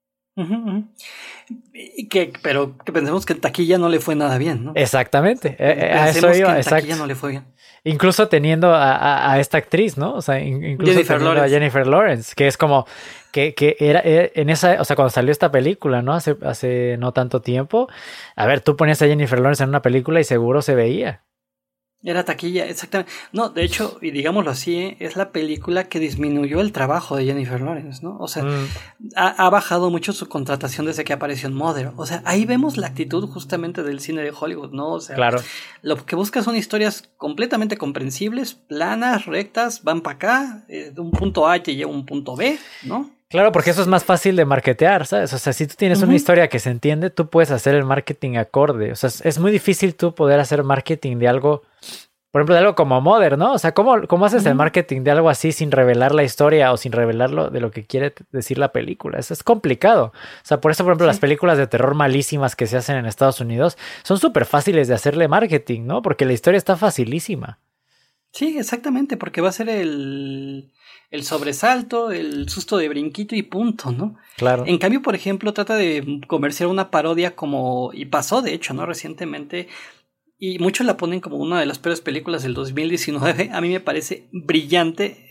Pero que pensemos que en taquilla no le fue nada bien, ¿no? Exactamente. A eso iba, exacto. Taquilla no le fue bien. Incluso teniendo a esta actriz, ¿no? O sea, incluso teniendo a Jennifer Lawrence, que es como que era en esa, o sea, cuando salió esta película, ¿no? Hace no tanto tiempo. A ver, tú ponías a Jennifer Lawrence en una película y seguro se veía. Era taquilla, exactamente. No, de hecho, y digámoslo así, es la película que disminuyó el trabajo de Jennifer Lawrence, ¿no? O sea, ha bajado mucho su contratación desde que apareció en Mother. O sea, ahí vemos la actitud justamente del cine de Hollywood, ¿no? O sea, claro. Lo que busca son historias completamente comprensibles, planas, rectas, van para acá, de un punto A te lleva a un punto B, ¿no? Claro, porque eso es más fácil de marketear, ¿sabes? O sea, si tú tienes una historia que se entiende, tú puedes hacer el marketing acorde. O sea, es muy difícil tú poder hacer marketing de algo por ejemplo, de algo como Mother, ¿no? O sea, ¿cómo haces el marketing de algo así sin revelar la historia o sin revelar de lo que quiere decir la película? Eso es complicado. O sea, por eso, por ejemplo, las películas de terror malísimas que se hacen en Estados Unidos son súper fáciles de hacerle marketing, ¿no? Porque la historia está facilísima. Sí, exactamente, porque va a ser el sobresalto, el susto de brinquito y punto, ¿no? Claro. En cambio, por ejemplo, trata de comerciar una parodia y pasó, de hecho, ¿no? Recientemente, y muchos la ponen como una de las peores películas del 2019. A mí me parece brillante,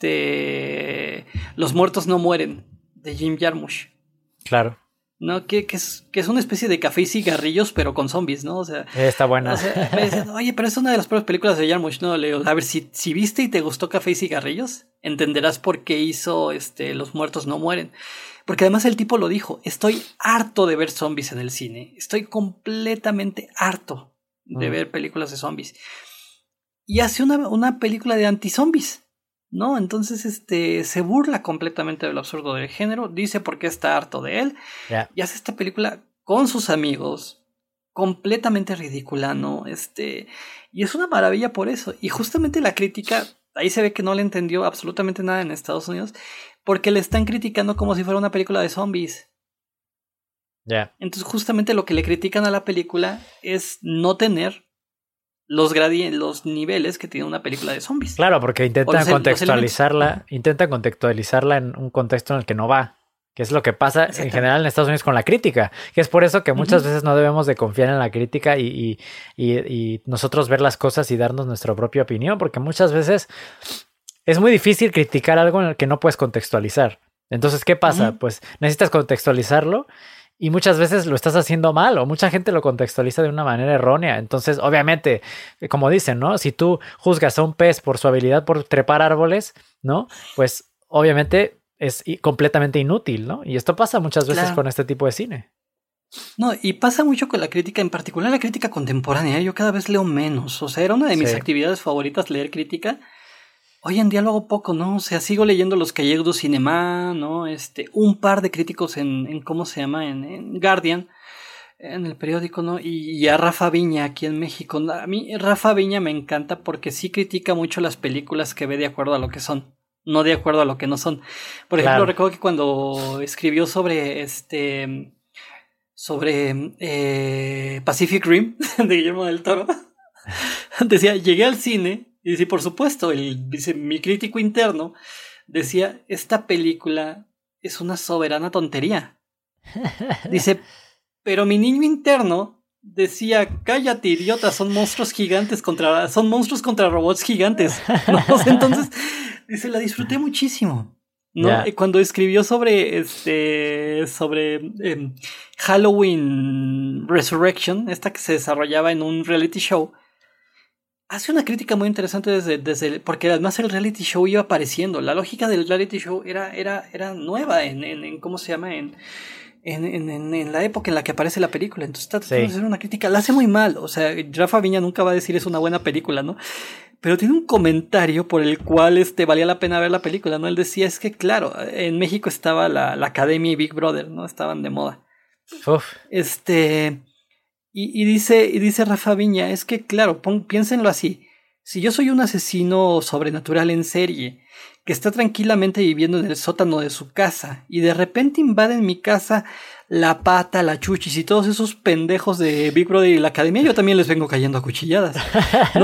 Los muertos no mueren, de Jim Jarmusch. Claro. ¿No? Que es una especie de café y cigarrillos, pero con zombies, ¿no? O sea, está buena. O sea, me dicen, oye, pero es una de las peores películas de Jarmusch, ¿no? Le digo, a ver, si viste y te gustó Café y Cigarrillos, entenderás por qué hizo Los muertos no mueren. Porque además el tipo lo dijo, estoy harto de ver zombies en el cine. Estoy completamente harto de ver películas de zombies. Y hace una película de anti-zombies, ¿no? Entonces, se burla completamente del absurdo del género, dice por qué está harto de él, y hace esta película con sus amigos, completamente ridícula, ¿no? Y es una maravilla por eso. Y justamente la crítica, ahí se ve que no le entendió absolutamente nada en Estados Unidos, porque le están criticando como si fuera una película de zombies. Entonces, justamente lo que le critican a la película es no tener los niveles que tiene una película de zombies. Claro, porque intentan contextualizarla en un contexto en el que no va, que es lo que pasa en general en Estados Unidos con la crítica, que es por eso que muchas veces no debemos de confiar en la crítica y nosotros ver las cosas y darnos nuestra propia opinión, porque muchas veces es muy difícil criticar algo en el que no puedes contextualizar. Entonces, ¿qué pasa? Pues necesitas contextualizarlo. Y muchas veces lo estás haciendo mal o mucha gente lo contextualiza de una manera errónea. Entonces, obviamente, como dicen, ¿no? Si tú juzgas a un pez por su habilidad por trepar árboles, ¿no? Pues obviamente es completamente inútil, ¿no? Y esto pasa muchas veces con este tipo de cine. No, y pasa mucho con la crítica, en particular la crítica contemporánea. Yo cada vez leo menos. O sea, era una de mis actividades favoritas leer crítica. Hoy en día lo hago poco, ¿no? O sea, sigo leyendo los Cahiers du Cinéma, ¿no? Un par de críticos en ¿cómo se llama? En Guardian, en el periódico, ¿no? Y a Rafa Viña aquí en México. A mí Rafa Viña me encanta porque sí critica mucho las películas que ve de acuerdo a lo que son, no de acuerdo a lo que no son. Por ejemplo, recuerdo que cuando escribió sobre Pacific Rim de Guillermo del Toro, decía, llegué al cine. Y dice, por supuesto, dice, mi crítico interno decía, esta película es una soberana tontería. Dice, pero mi niño interno decía, cállate, idiota, son monstruos contra robots gigantes. ¿No? Entonces, dice, la disfruté muchísimo, ¿no? Cuando escribió sobre Halloween Resurrection, esta que se desarrollaba en un reality show, hace una crítica muy interesante porque además el reality show iba apareciendo. La lógica del reality show era nueva en ¿cómo se llama? En la época en la que aparece la película. Entonces está tratando de hacer una crítica. La hace muy mal. O sea, Rafa Viña nunca va a decir es una buena película, ¿no? Pero tiene un comentario por el cual valía la pena ver la película, ¿no? Él decía, es que claro, en México estaba la Academia y Big Brother, ¿no? Estaban de moda. Uf. Y dice Rafa Viña, es que claro, piénsenlo así. Si yo soy un asesino sobrenatural en serie que está tranquilamente viviendo en el sótano de su casa y de repente invaden mi casa la Pata, la Chuchis y todos esos pendejos de Big Brother y la Academia, yo también les vengo cayendo a cuchilladas, ¿no?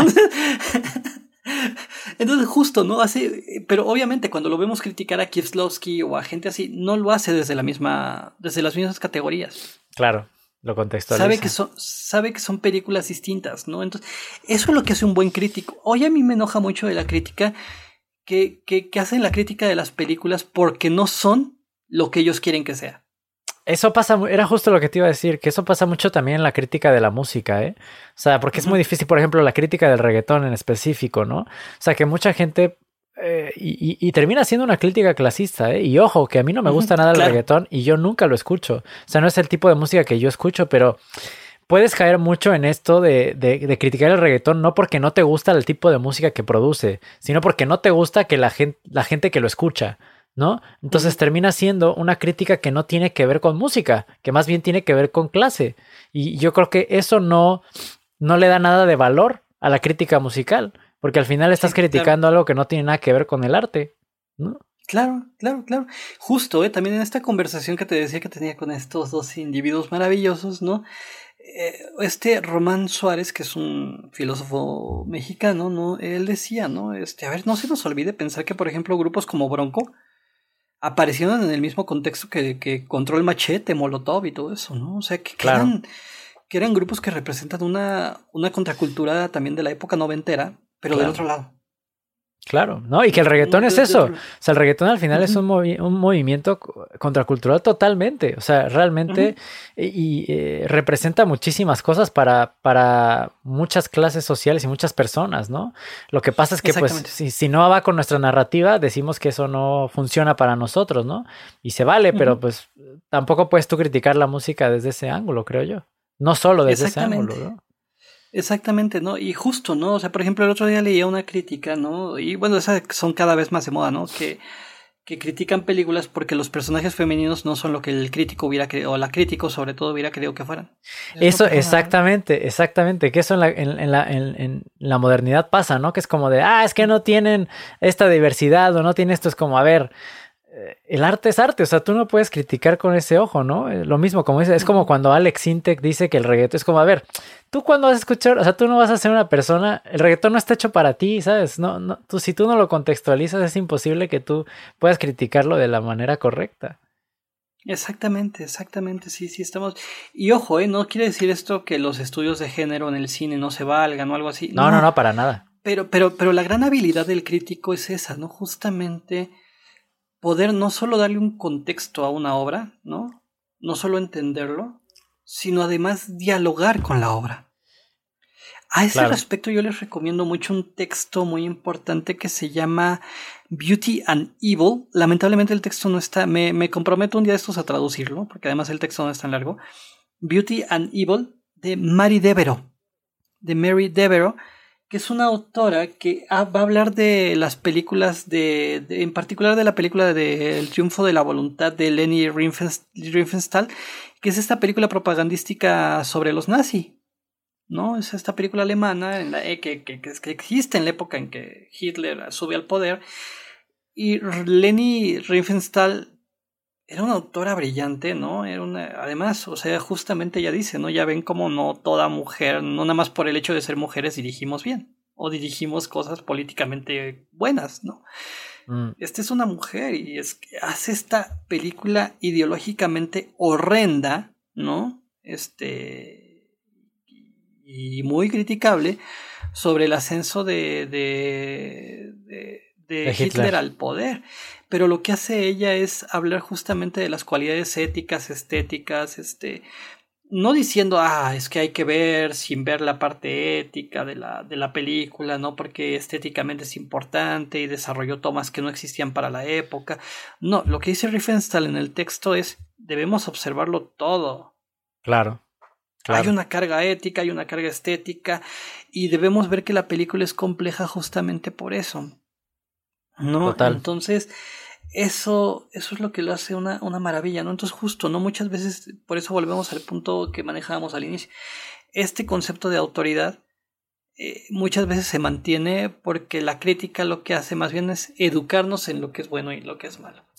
Entonces justo, ¿no? Pero obviamente cuando lo vemos criticar a Kieslowski o a gente así, no lo hace desde las mismas categorías. Claro. Lo contextualiza. Sabe que son películas distintas, ¿no? Entonces, eso es lo que hace un buen crítico. Hoy a mí me enoja mucho de la crítica que hacen la crítica de las películas porque no son lo que ellos quieren que sea. Eso pasa, era justo lo que te iba a decir, que eso pasa mucho también en la crítica de la música, ¿eh? O sea, porque es muy difícil, por ejemplo, la crítica del reggaetón en específico, ¿no? O sea, que mucha gente... y termina siendo una crítica clasista, ¿eh? Y ojo, que a mí no me gusta nada el reggaetón y yo nunca lo escucho. O sea, no es el tipo de música que yo escucho, pero puedes caer mucho en esto de criticar el reggaetón no porque no te gusta el tipo de música que produce, sino porque no te gusta que la gente que lo escucha, ¿no? Entonces termina siendo una crítica que no tiene que ver con música, que más bien tiene que ver con clase. Y yo creo que eso no le da nada de valor a la crítica musical, porque al final estás criticando algo que no tiene nada que ver con el arte, ¿no? Claro. Justo, también en esta conversación que te decía que tenía con estos dos individuos maravillosos, ¿no? Román Suárez, que es un filósofo mexicano, ¿no? Él decía, ¿no? A ver, no se nos olvide pensar que, por ejemplo, grupos como Bronco aparecieron en el mismo contexto que Control Machete, Molotov y todo eso, ¿no? O sea, Claro. que eran grupos que representan una contracultura también de la época noventera, pero Claro. del otro lado. Claro, ¿no? Y que el reggaetón es eso. O sea, el reggaetón al final es un movimiento contracultural totalmente. O sea, realmente representa muchísimas cosas para muchas clases sociales y muchas personas, ¿no? Lo que pasa es que, pues, si no va con nuestra narrativa, decimos que eso no funciona para nosotros, ¿no? Y se vale, pero pues tampoco puedes tú criticar la música desde ese ángulo, creo yo. No solo desde ese ángulo, ¿no? Exactamente, ¿no? Y justo, ¿no? O sea, por ejemplo, el otro día leía una crítica, ¿no? Y bueno, esas son cada vez más de moda, ¿no? Que critican películas porque los personajes femeninos no son lo que el crítico hubiera querido, o la crítico sobre todo hubiera querido que fueran. Eso, exactamente, que eso en la modernidad pasa, ¿no? Que es como de, es que no tienen esta diversidad o no tienen esto, es como, a ver, el arte es arte, o sea, tú no puedes criticar con ese ojo, ¿no? Lo mismo, como es como cuando Alex Sintek dice que el reggaetón es como, a ver, tú cuando vas a escuchar, o sea, tú no vas a ser una persona, el reggaetón no está hecho para ti, ¿sabes? No, si tú no lo contextualizas, es imposible que tú puedas criticarlo de la manera correcta. Exactamente, sí, estamos. Y ojo, no quiere decir esto que los estudios de género en el cine no se valgan o algo así. No, para nada. Pero la gran habilidad del crítico es esa, ¿no? Justamente poder no solo darle un contexto a una obra, ¿no? No solo entenderlo, sino además dialogar con la obra. A ese respecto yo les recomiendo mucho un texto muy importante que se llama Beauty and Evil. Lamentablemente el texto no está, me comprometo un día de estos a traducirlo, porque además el texto no es tan largo. Beauty and Evil de Mary Devereaux, que es una autora que va a hablar de las películas en particular de la película de El triunfo de la voluntad de Leni Riefenstahl, que es esta película propagandística sobre los nazis, ¿no? Es esta película alemana que existe en la época en que Hitler sube al poder, y Leni Riefenstahl era una autora brillante, ¿no? Además, o sea, justamente ella dice, ¿no? Ya ven cómo no toda mujer, no nada más por el hecho de ser mujeres dirigimos bien o dirigimos cosas políticamente buenas, ¿no? Esta es una mujer y es que hace esta película ideológicamente horrenda, ¿no? Y muy criticable sobre el ascenso de Hitler al poder. Pero lo que hace ella es hablar justamente de las cualidades éticas, estéticas, no diciendo, es que hay que ver sin ver la parte ética de la película, ¿no? Porque estéticamente es importante y desarrolló tomas que no existían para la época. No, lo que dice Riefenstahl en el texto es, debemos observarlo todo. Claro. Hay una carga ética, hay una carga estética, y debemos ver que la película es compleja justamente por eso, ¿no? Total. Entonces, eso es lo que lo hace una maravilla, ¿no? Entonces, justo, ¿no? Muchas veces, por eso volvemos al punto que manejábamos al inicio. Este concepto de autoridad muchas veces se mantiene porque la crítica lo que hace más bien es educarnos en lo que es bueno y lo que es malo.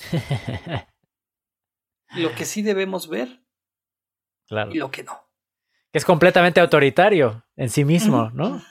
Lo que sí debemos ver y lo que no. Que es completamente autoritario en sí mismo, ¿no?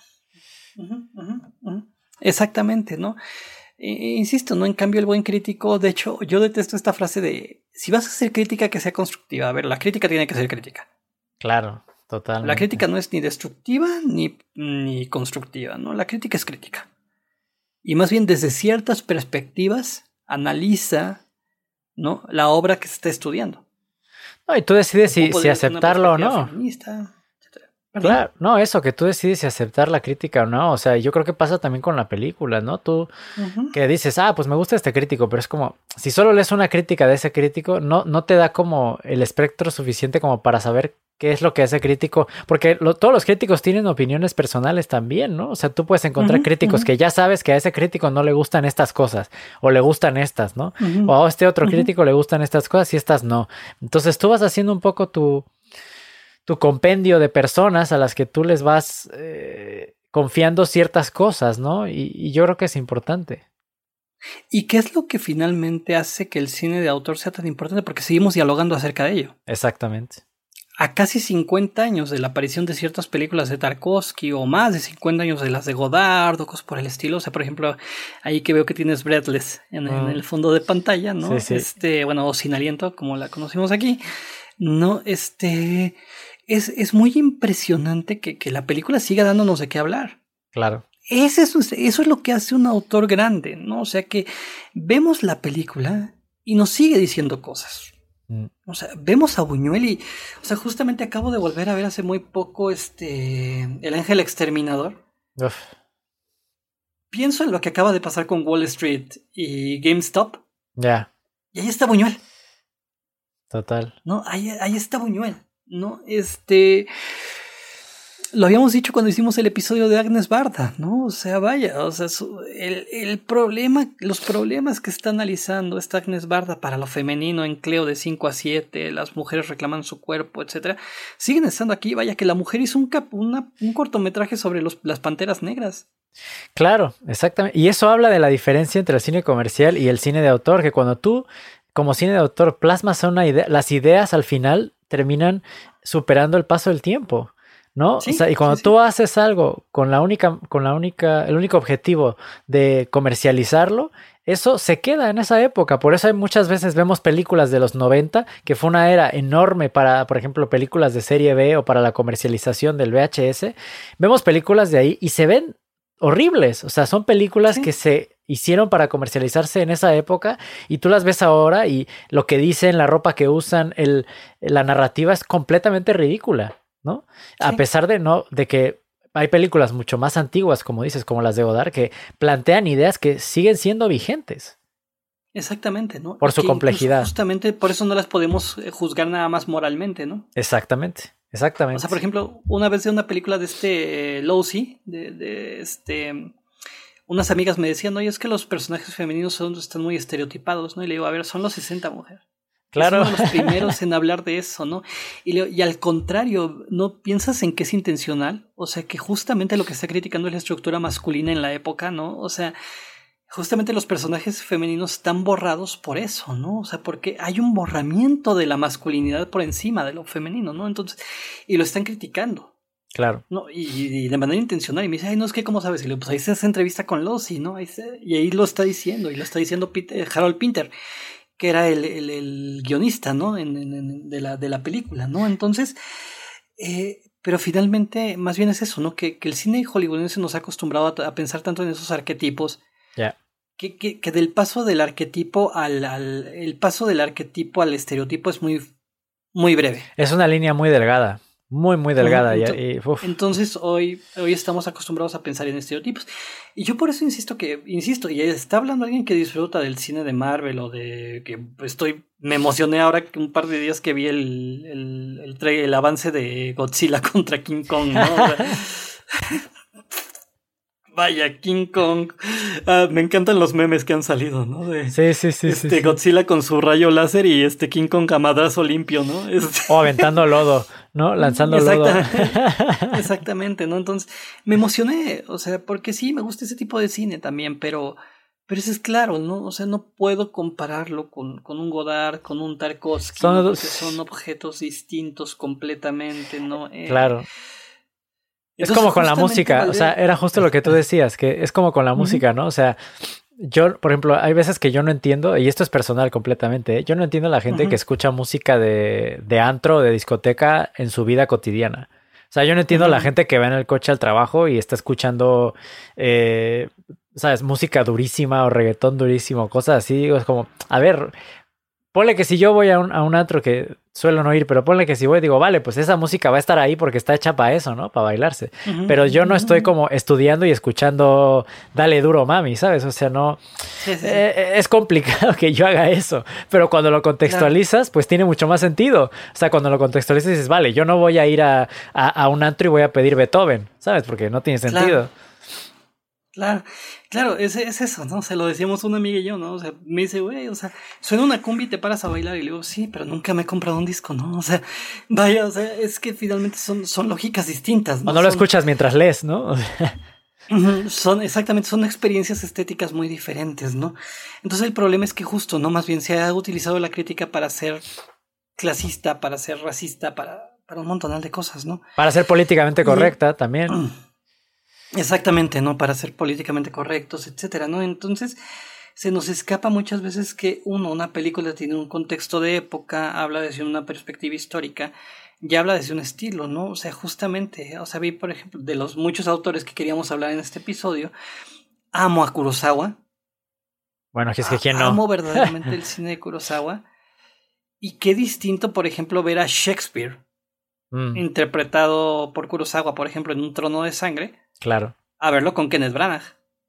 Exactamente, ¿no? Insisto, ¿no? En cambio, el buen crítico, de hecho, yo detesto esta frase de, si vas a hacer crítica, que sea constructiva. A ver, la crítica tiene que ser crítica. Claro, totalmente. La crítica no es ni destructiva ni constructiva, ¿no? La crítica es crítica. Y más bien, desde ciertas perspectivas, analiza, ¿no? La obra que se está estudiando. No, y tú decides si aceptarlo o no. Feminista, claro, no, eso, que tú decides si aceptar la crítica o no. O sea, yo creo que pasa también con la película, ¿no? Tú que dices, pues me gusta este crítico, pero es como, si solo lees una crítica de ese crítico, no te da como el espectro suficiente como para saber qué es lo que hace crítico, porque todos los críticos tienen opiniones personales también, ¿no? O sea, tú puedes encontrar críticos que ya sabes que a ese crítico no le gustan estas cosas, o le gustan estas, ¿no? O a este otro crítico le gustan estas cosas y estas no. Entonces tú vas haciendo un poco tu compendio de personas a las que tú les vas confiando ciertas cosas, ¿no? Y yo creo que es importante. ¿Y qué es lo que finalmente hace que el cine de autor sea tan importante? Porque seguimos dialogando acerca de ello. Exactamente. A casi 50 años de la aparición de ciertas películas de Tarkovsky, o más de 50 años de las de Godard, o cosas por el estilo. O sea, por ejemplo, ahí que veo que tienes Breathless en el fondo de pantalla, ¿no? Sí. Bueno, o Sin Aliento, como la conocimos aquí. No, es muy impresionante que la película siga dándonos de qué hablar. Claro. Eso es lo que hace un autor grande, ¿no? O sea, que vemos la película y nos sigue diciendo cosas. O sea, vemos a Buñuel y, o sea, justamente acabo de volver a ver hace muy poco El Ángel Exterminador. Uf. Pienso en lo que acaba de pasar con Wall Street y GameStop. Ya. Y ahí está Buñuel. Total. No, ahí está Buñuel. No, lo habíamos dicho cuando hicimos el episodio de Agnes Barda, ¿no? O sea, vaya, o sea, los problemas que está analizando esta Agnes Barda para lo femenino en Cleo de 5 a 7, las mujeres reclaman su cuerpo, etcétera, siguen estando aquí. Vaya, que la mujer hizo un cortometraje sobre las panteras negras. Claro, exactamente. Y eso habla de la diferencia entre el cine comercial y el cine de autor, que cuando tú, como cine de autor, plasmas una idea, las ideas al final terminan superando el paso del tiempo, ¿no? Sí, o sea, y cuando tú haces algo con el único objetivo de comercializarlo, eso se queda en esa época. Por eso hay muchas veces vemos películas de los 90, que fue una era enorme para, por ejemplo, películas de serie B o para la comercialización del VHS. Vemos películas de ahí y se ven horribles. O sea, son películas que se hicieron para comercializarse en esa época y tú las ves ahora y lo que dicen, la ropa que usan, la narrativa es completamente ridícula, ¿no? Sí. A pesar de que hay películas mucho más antiguas, como dices, como las de Godard, que plantean ideas que siguen siendo vigentes. Exactamente, ¿no? Por su complejidad. Justamente por eso no las podemos juzgar nada más moralmente, ¿no? Exactamente. O sea, por ejemplo, una vez de una película de Lucy, unas amigas me decían, oye, es que los personajes femeninos están muy estereotipados, ¿no? Y le digo, a ver, son los 60, mujer. Claro. Es uno de los primeros en hablar de eso, ¿no? Y al contrario, ¿no piensas en que es intencional? O sea, que justamente lo que está criticando es la estructura masculina en la época, ¿no? O sea, justamente los personajes femeninos están borrados por eso, ¿no? O sea, porque hay un borramiento de la masculinidad por encima de lo femenino, ¿no? Entonces, y lo están criticando. Claro. No, y de manera intencional. Y me dice, ay, no, es que, ¿cómo sabes? Y le digo, pues ahí se hace entrevista con Lucy, ¿no? Y ahí lo está diciendo, y lo está diciendo Harold Pinter, que era el guionista, ¿no? De la película, ¿no? Entonces, pero finalmente, más bien es eso, ¿no? Que el cine hollywoodense nos ha acostumbrado a pensar tanto en esos arquetipos. Yeah. Que del paso del arquetipo el paso del arquetipo al estereotipo es muy, muy breve. Es una línea muy delgada. Muy delgada. Entonces hoy estamos acostumbrados a pensar en estereotipos. Y yo por eso insisto, y está hablando alguien que disfruta del cine de Marvel o de que me emocioné ahora que un par de días que vi el avance de Godzilla contra King Kong, ¿no? Vaya, King Kong. Me encantan los memes que han salido, ¿no? Sí. Godzilla con su rayo láser y King Kong a madrazo limpio, ¿no? O aventando lodo, ¿no? Lanzando lodo. Exactamente, ¿no? Entonces, me emocioné, o sea, porque sí, me gusta ese tipo de cine también, pero eso es claro, ¿no? O sea, no puedo compararlo con un Godard, con un Tarkovsky, porque son objetos distintos completamente, ¿no? Claro. Es como con la música, o sea, era justo lo que tú decías, que es como con la música, ¿no? O sea, yo, por ejemplo, hay veces que yo no entiendo, y esto es personal completamente, ¿eh? Yo no entiendo a la gente que escucha música de antro, de discoteca en su vida cotidiana. O sea, yo no entiendo a la gente que va en el coche al trabajo y está escuchando, ¿sabes? Música durísima o reggaetón durísimo, cosas así. Digo, es como, a ver, ponle que si yo voy a un antro que suelo no ir, pero ponle que si voy, digo, vale, pues esa música va a estar ahí porque está hecha para eso, ¿no? Para bailarse. Pero yo no estoy como estudiando y escuchando Dale Duro Mami, ¿sabes? O sea, no... Sí. Es complicado que yo haga eso, pero cuando lo contextualizas, pues tiene mucho más sentido. O sea, cuando lo contextualizas dices, vale, yo no voy a ir a un antro y voy a pedir Beethoven, ¿sabes? Porque no tiene sentido. Claro, claro, es eso, ¿no? Se lo decíamos una amiga y yo, ¿no? O sea, me dice, güey, o sea, suena una cumbia y te paras a bailar. Y le digo, sí, pero nunca me he comprado un disco, ¿no? O sea, vaya, o sea, es que finalmente son lógicas distintas, ¿no? O no lo escuchas mientras lees, ¿no? Son experiencias estéticas muy diferentes, ¿no? Entonces el problema es que justo, ¿no? Más bien se ha utilizado la crítica para ser clasista, para ser racista, para un montonal de cosas, ¿no? Para ser políticamente correcta también. Exactamente, ¿no? Para ser políticamente correctos, etcétera, ¿no? Entonces, se nos escapa muchas veces que una película tiene un contexto de época, habla desde una perspectiva histórica, y habla desde un estilo, ¿no? O sea, justamente, o sea, vi, por ejemplo, de los muchos autores que queríamos hablar en este episodio, amo a Kurosawa. Bueno, es que quién no. Amo verdaderamente el cine de Kurosawa. Y qué distinto, por ejemplo, ver a Shakespeare interpretado por Kurosawa, por ejemplo, en Un trono de sangre. Claro. A verlo con Kenneth Branagh.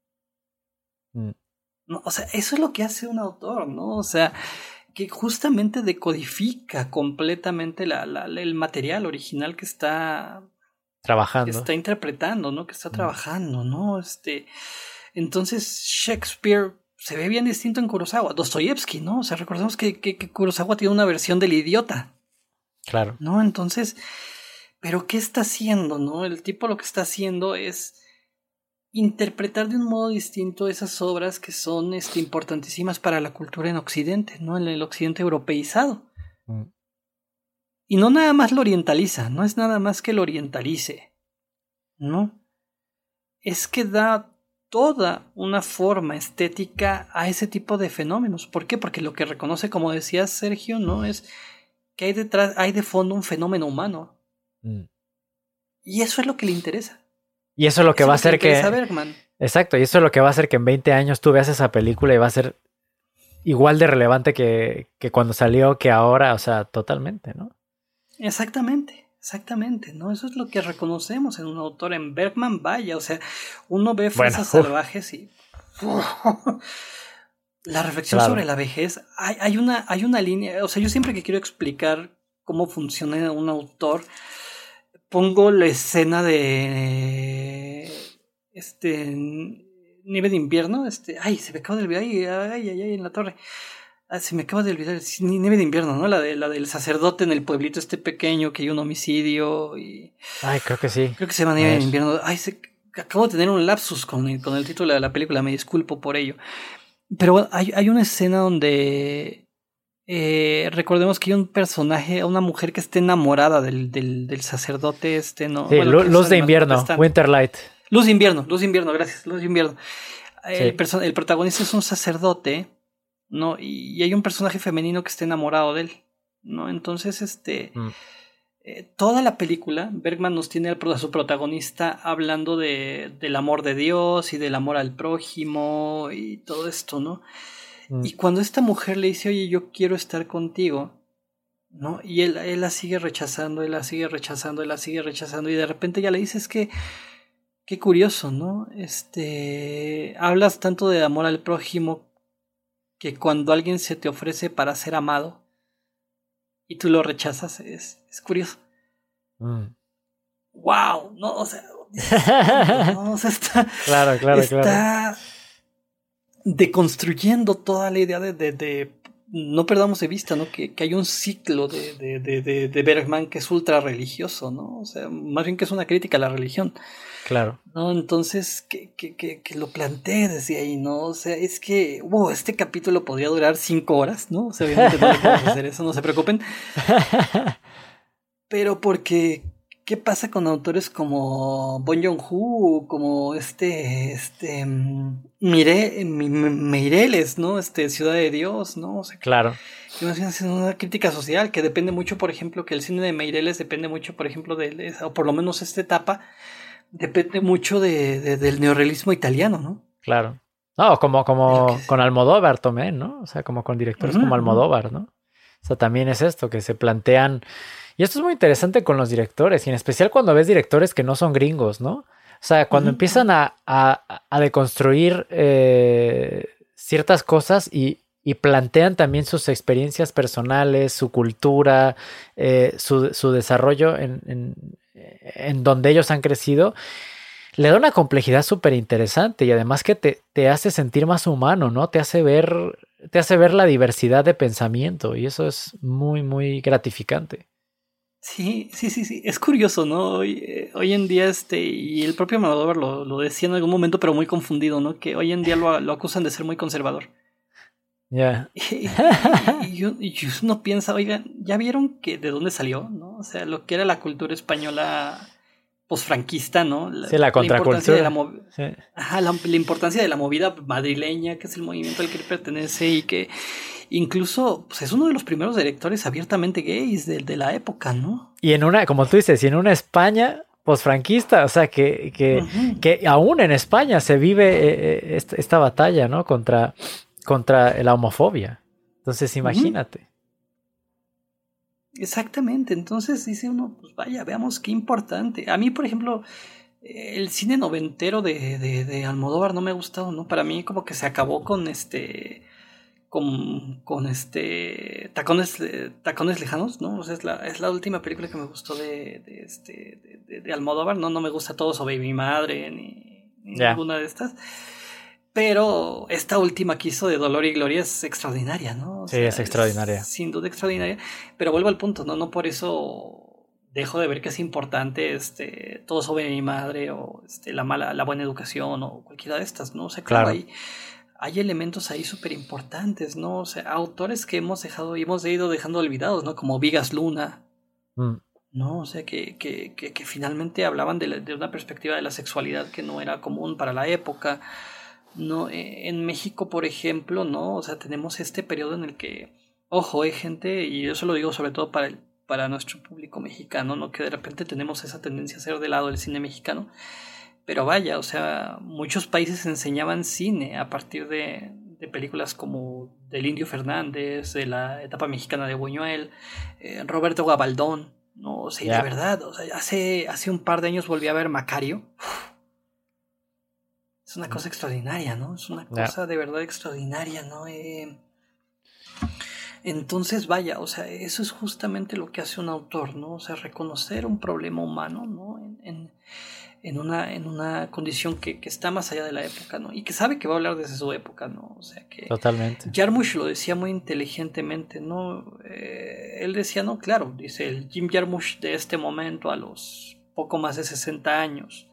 No, o sea, eso es lo que hace un autor, ¿no? O sea, que justamente decodifica completamente el material original que está trabajando. Que está interpretando, ¿no? Que está trabajando, ¿no? Entonces, Shakespeare se ve bien distinto en Kurosawa. Dostoyevsky, ¿no? O sea, recordemos que Kurosawa tiene una versión del Idiota. Claro. ¿No? Entonces, ¿pero qué está haciendo, no? El tipo lo que está haciendo es interpretar de un modo distinto esas obras que son importantísimas para la cultura en Occidente, ¿no? En el Occidente europeizado. Y no nada más lo orientaliza, no es nada más que lo orientalice, ¿no? Es que da toda una forma estética a ese tipo de fenómenos. ¿Por qué? Porque lo que reconoce, como decía Sergio, ¿no? Es que hay detrás, hay de fondo un fenómeno humano. Y eso es lo que le interesa. Y eso es lo que va a hacer que... Bergman. Exacto, y eso es lo que va a hacer que en 20 años tú veas esa película y va a ser igual de relevante que cuando salió, que ahora, o sea, totalmente, ¿no? Exactamente, ¿no? Eso es lo que reconocemos en un autor. En Bergman, vaya, o sea, uno ve Fresas Salvajes y... La reflexión sobre la vejez, hay una línea, o sea, yo siempre que quiero explicar cómo funciona un autor, pongo la escena de Nieve de invierno, ay, se me acaba de olvidar, ay, en la torre. Se me acaba de olvidar, Nieve de invierno, ¿no? La del sacerdote en el pueblito pequeño, que hay un homicidio y... Ay, creo que sí. Creo que se llama Nieve de invierno. Ay, acabo de tener un lapsus con el título de la película, me disculpo por ello. Pero hay una escena donde recordemos que hay un personaje, una mujer que está enamorada del sacerdote ¿no? Sí, bueno, Luz de invierno, Winterlight. Luz de invierno, gracias, Luz de invierno. Sí. El protagonista es un sacerdote, ¿no? Y hay un personaje femenino que está enamorado de él, ¿no? Entonces, toda la película, Bergman nos tiene a su protagonista hablando del amor de Dios y del amor al prójimo y todo esto, ¿no? Y cuando esta mujer le dice, oye, yo quiero estar contigo, ¿no? Y él la sigue rechazando, y de repente ya le dice, es que qué curioso, ¿no? Hablas tanto de amor al prójimo que cuando alguien se te ofrece para ser amado y tú lo rechazas, es curioso. ¡Wow! No, o sea, está... Está deconstruyendo toda la idea de no perdamos de vista, ¿no? Que hay un ciclo de Bergman que es ultra religioso, ¿no? O sea, más bien que es una crítica a la religión. Claro. ¿No? Entonces, que lo planteé desde ahí, ¿no? O sea, es que, este capítulo podría durar 5 horas, ¿no? O sea, obviamente no le podemos hacer eso, no se preocupen. Pero porque, ¿qué pasa con autores como Bong Joon-ho, como Meireles, ¿no? Ciudad de Dios, ¿no? O sea, claro. Que más bien es una crítica social que depende mucho, por ejemplo, que el cine de Meireles depende mucho, por ejemplo, o por lo menos esta etapa, depende mucho del neorrealismo italiano, ¿no? Claro. No, como con Almodóvar también, ¿no? O sea, como con directores como Almodóvar, ¿no? O sea, también es esto, que se plantean... Y esto es muy interesante con los directores, y en especial cuando ves directores que no son gringos, ¿no? O sea, cuando empiezan a deconstruir ciertas cosas y plantean también sus experiencias personales, su cultura, su desarrollo en donde ellos han crecido. le da una complejidad súper interesante y además que te hace sentir más humano, ¿no? Te hace ver la diversidad de pensamiento y eso es muy, muy gratificante. Sí, sí, sí, sí. Es curioso, ¿no? Hoy en día, y el propio Almodóvar lo decía en algún momento, pero muy confundido, ¿no? Que hoy en día lo acusan de ser muy conservador. Ya. Y uno piensa, oigan, ¿ya vieron que de dónde salió, no? O sea, lo que era la cultura española posfranquista, ¿no? Sí, la contracultura. La importancia de la movida madrileña, que es el movimiento al que él pertenece y que incluso pues, es uno de los primeros directores abiertamente gays de la época, ¿no? Y en una, como tú dices, y en una España posfranquista, o sea, que aún en España se vive esta batalla, ¿no? Contra la homofobia. Entonces, imagínate. Exactamente, entonces dice uno, pues vaya, veamos qué importante. A mí, por ejemplo, el cine noventero de Almodóvar no me ha gustado, ¿no? Para mí como que se acabó con Tacones Lejanos, ¿no? O sea, es la última película que me gustó de Almodóvar, no me gusta todo sobre mi madre ni ninguna de estas. Pero esta última que hizo de Dolor y Gloria es extraordinaria, ¿no? Sí, es extraordinaria. Sin duda extraordinaria. Pero vuelvo al punto, ¿no? No por eso dejo de ver que es importante todo sobre mi madre o la buena educación o cualquiera de estas, ¿no? O sea, claro, hay elementos ahí súper importantes, ¿no? O sea, autores que hemos ido dejando olvidados, ¿no? Como Vigas Luna, ¿no? O sea, que finalmente hablaban de una perspectiva de la sexualidad que no era común para la época. No, en México, por ejemplo, ¿no? O sea, tenemos este periodo en el que, ojo, gente, y eso lo digo sobre todo para nuestro público mexicano, ¿no? Que de repente tenemos esa tendencia a hacer de lado el cine mexicano. Pero vaya, o sea, muchos países enseñaban cine a partir de películas como del Indio Fernández, de la etapa mexicana de Buñuel, Roberto Gabaldón, ¿no? O sea, de verdad, o sea, hace un par de años volví a ver Macario. Es una cosa extraordinaria, ¿no? Es una cosa de verdad extraordinaria, ¿no? Entonces, vaya, o sea, eso es justamente lo que hace un autor, ¿no? O sea, reconocer un problema humano, ¿no? En una condición que está más allá de la época, ¿no? Y que sabe que va a hablar desde su época, ¿no? O sea que... Totalmente. Jarmusch lo decía muy inteligentemente, ¿no? Él decía, no, claro, dice, el Jim Jarmusch de este momento a los poco más de 60 años,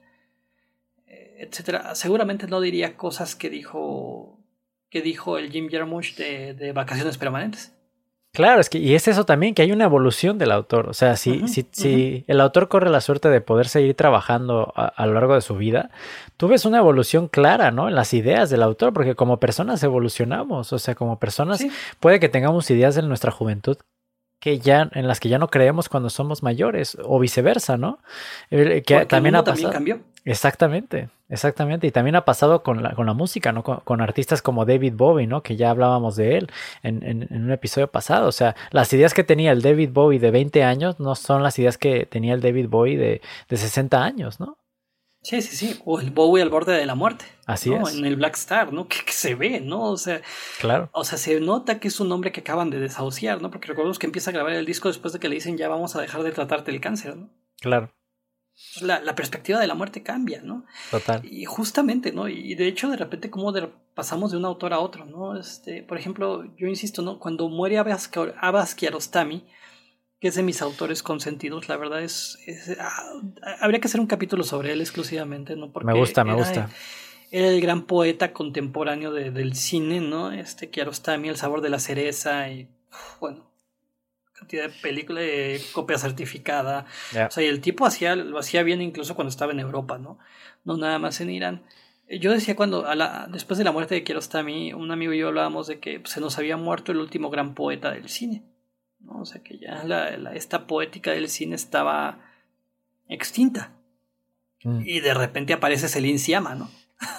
etcétera, seguramente no diría cosas que dijo el Jim Jarmusch de Vacaciones Permanentes. Claro, y es eso también, que hay una evolución del autor. O sea, si el autor corre la suerte de poder seguir trabajando a lo largo de su vida, tú ves una evolución clara, ¿no? En las ideas del autor, porque como personas evolucionamos. O sea, como personas puede que tengamos ideas en nuestra juventud en las que ya no creemos cuando somos mayores, o viceversa, ¿no? Que también ha pasado. También cambió. Exactamente. Y también ha pasado con la música, ¿no? Con artistas como David Bowie, ¿no? Que ya hablábamos de él en un episodio pasado. O sea, las ideas que tenía el David Bowie de 20 años no son las ideas que tenía el David Bowie de 60 años, ¿no? Sí. O el Bowie al borde de la muerte. Así ¿no? es. En el Black Star, ¿no? Que se ve, ¿no? O sea, claro. O sea, se nota que es un hombre que acaban de desahuciar, ¿no? Porque recordemos que empieza a grabar el disco después de que le dicen ya vamos a dejar de tratarte el cáncer, ¿no? Claro. La perspectiva de la muerte cambia, ¿no? Total. Y justamente, ¿no? Y de hecho, de repente, como pasamos de un autor a otro, ¿no? Por ejemplo, yo insisto, ¿no? Cuando muere Abbas Kiarostami, que es de mis autores consentidos, la verdad habría que hacer un capítulo sobre él exclusivamente, ¿no? Porque me gusta. Era el gran poeta contemporáneo del cine, ¿no? Kiarostami, El sabor de la cereza y, bueno, cantidad de películas, de copia certificada. O sea, y el tipo lo hacía bien incluso cuando estaba en Europa, ¿no? No nada más en Irán. Yo decía después de la muerte de Kiarostami, un amigo y yo hablábamos de que se nos había muerto el último gran poeta del cine, ¿no? O sea, que ya esta poética del cine estaba extinta. Y de repente aparece Céline Sciamma, ¿no?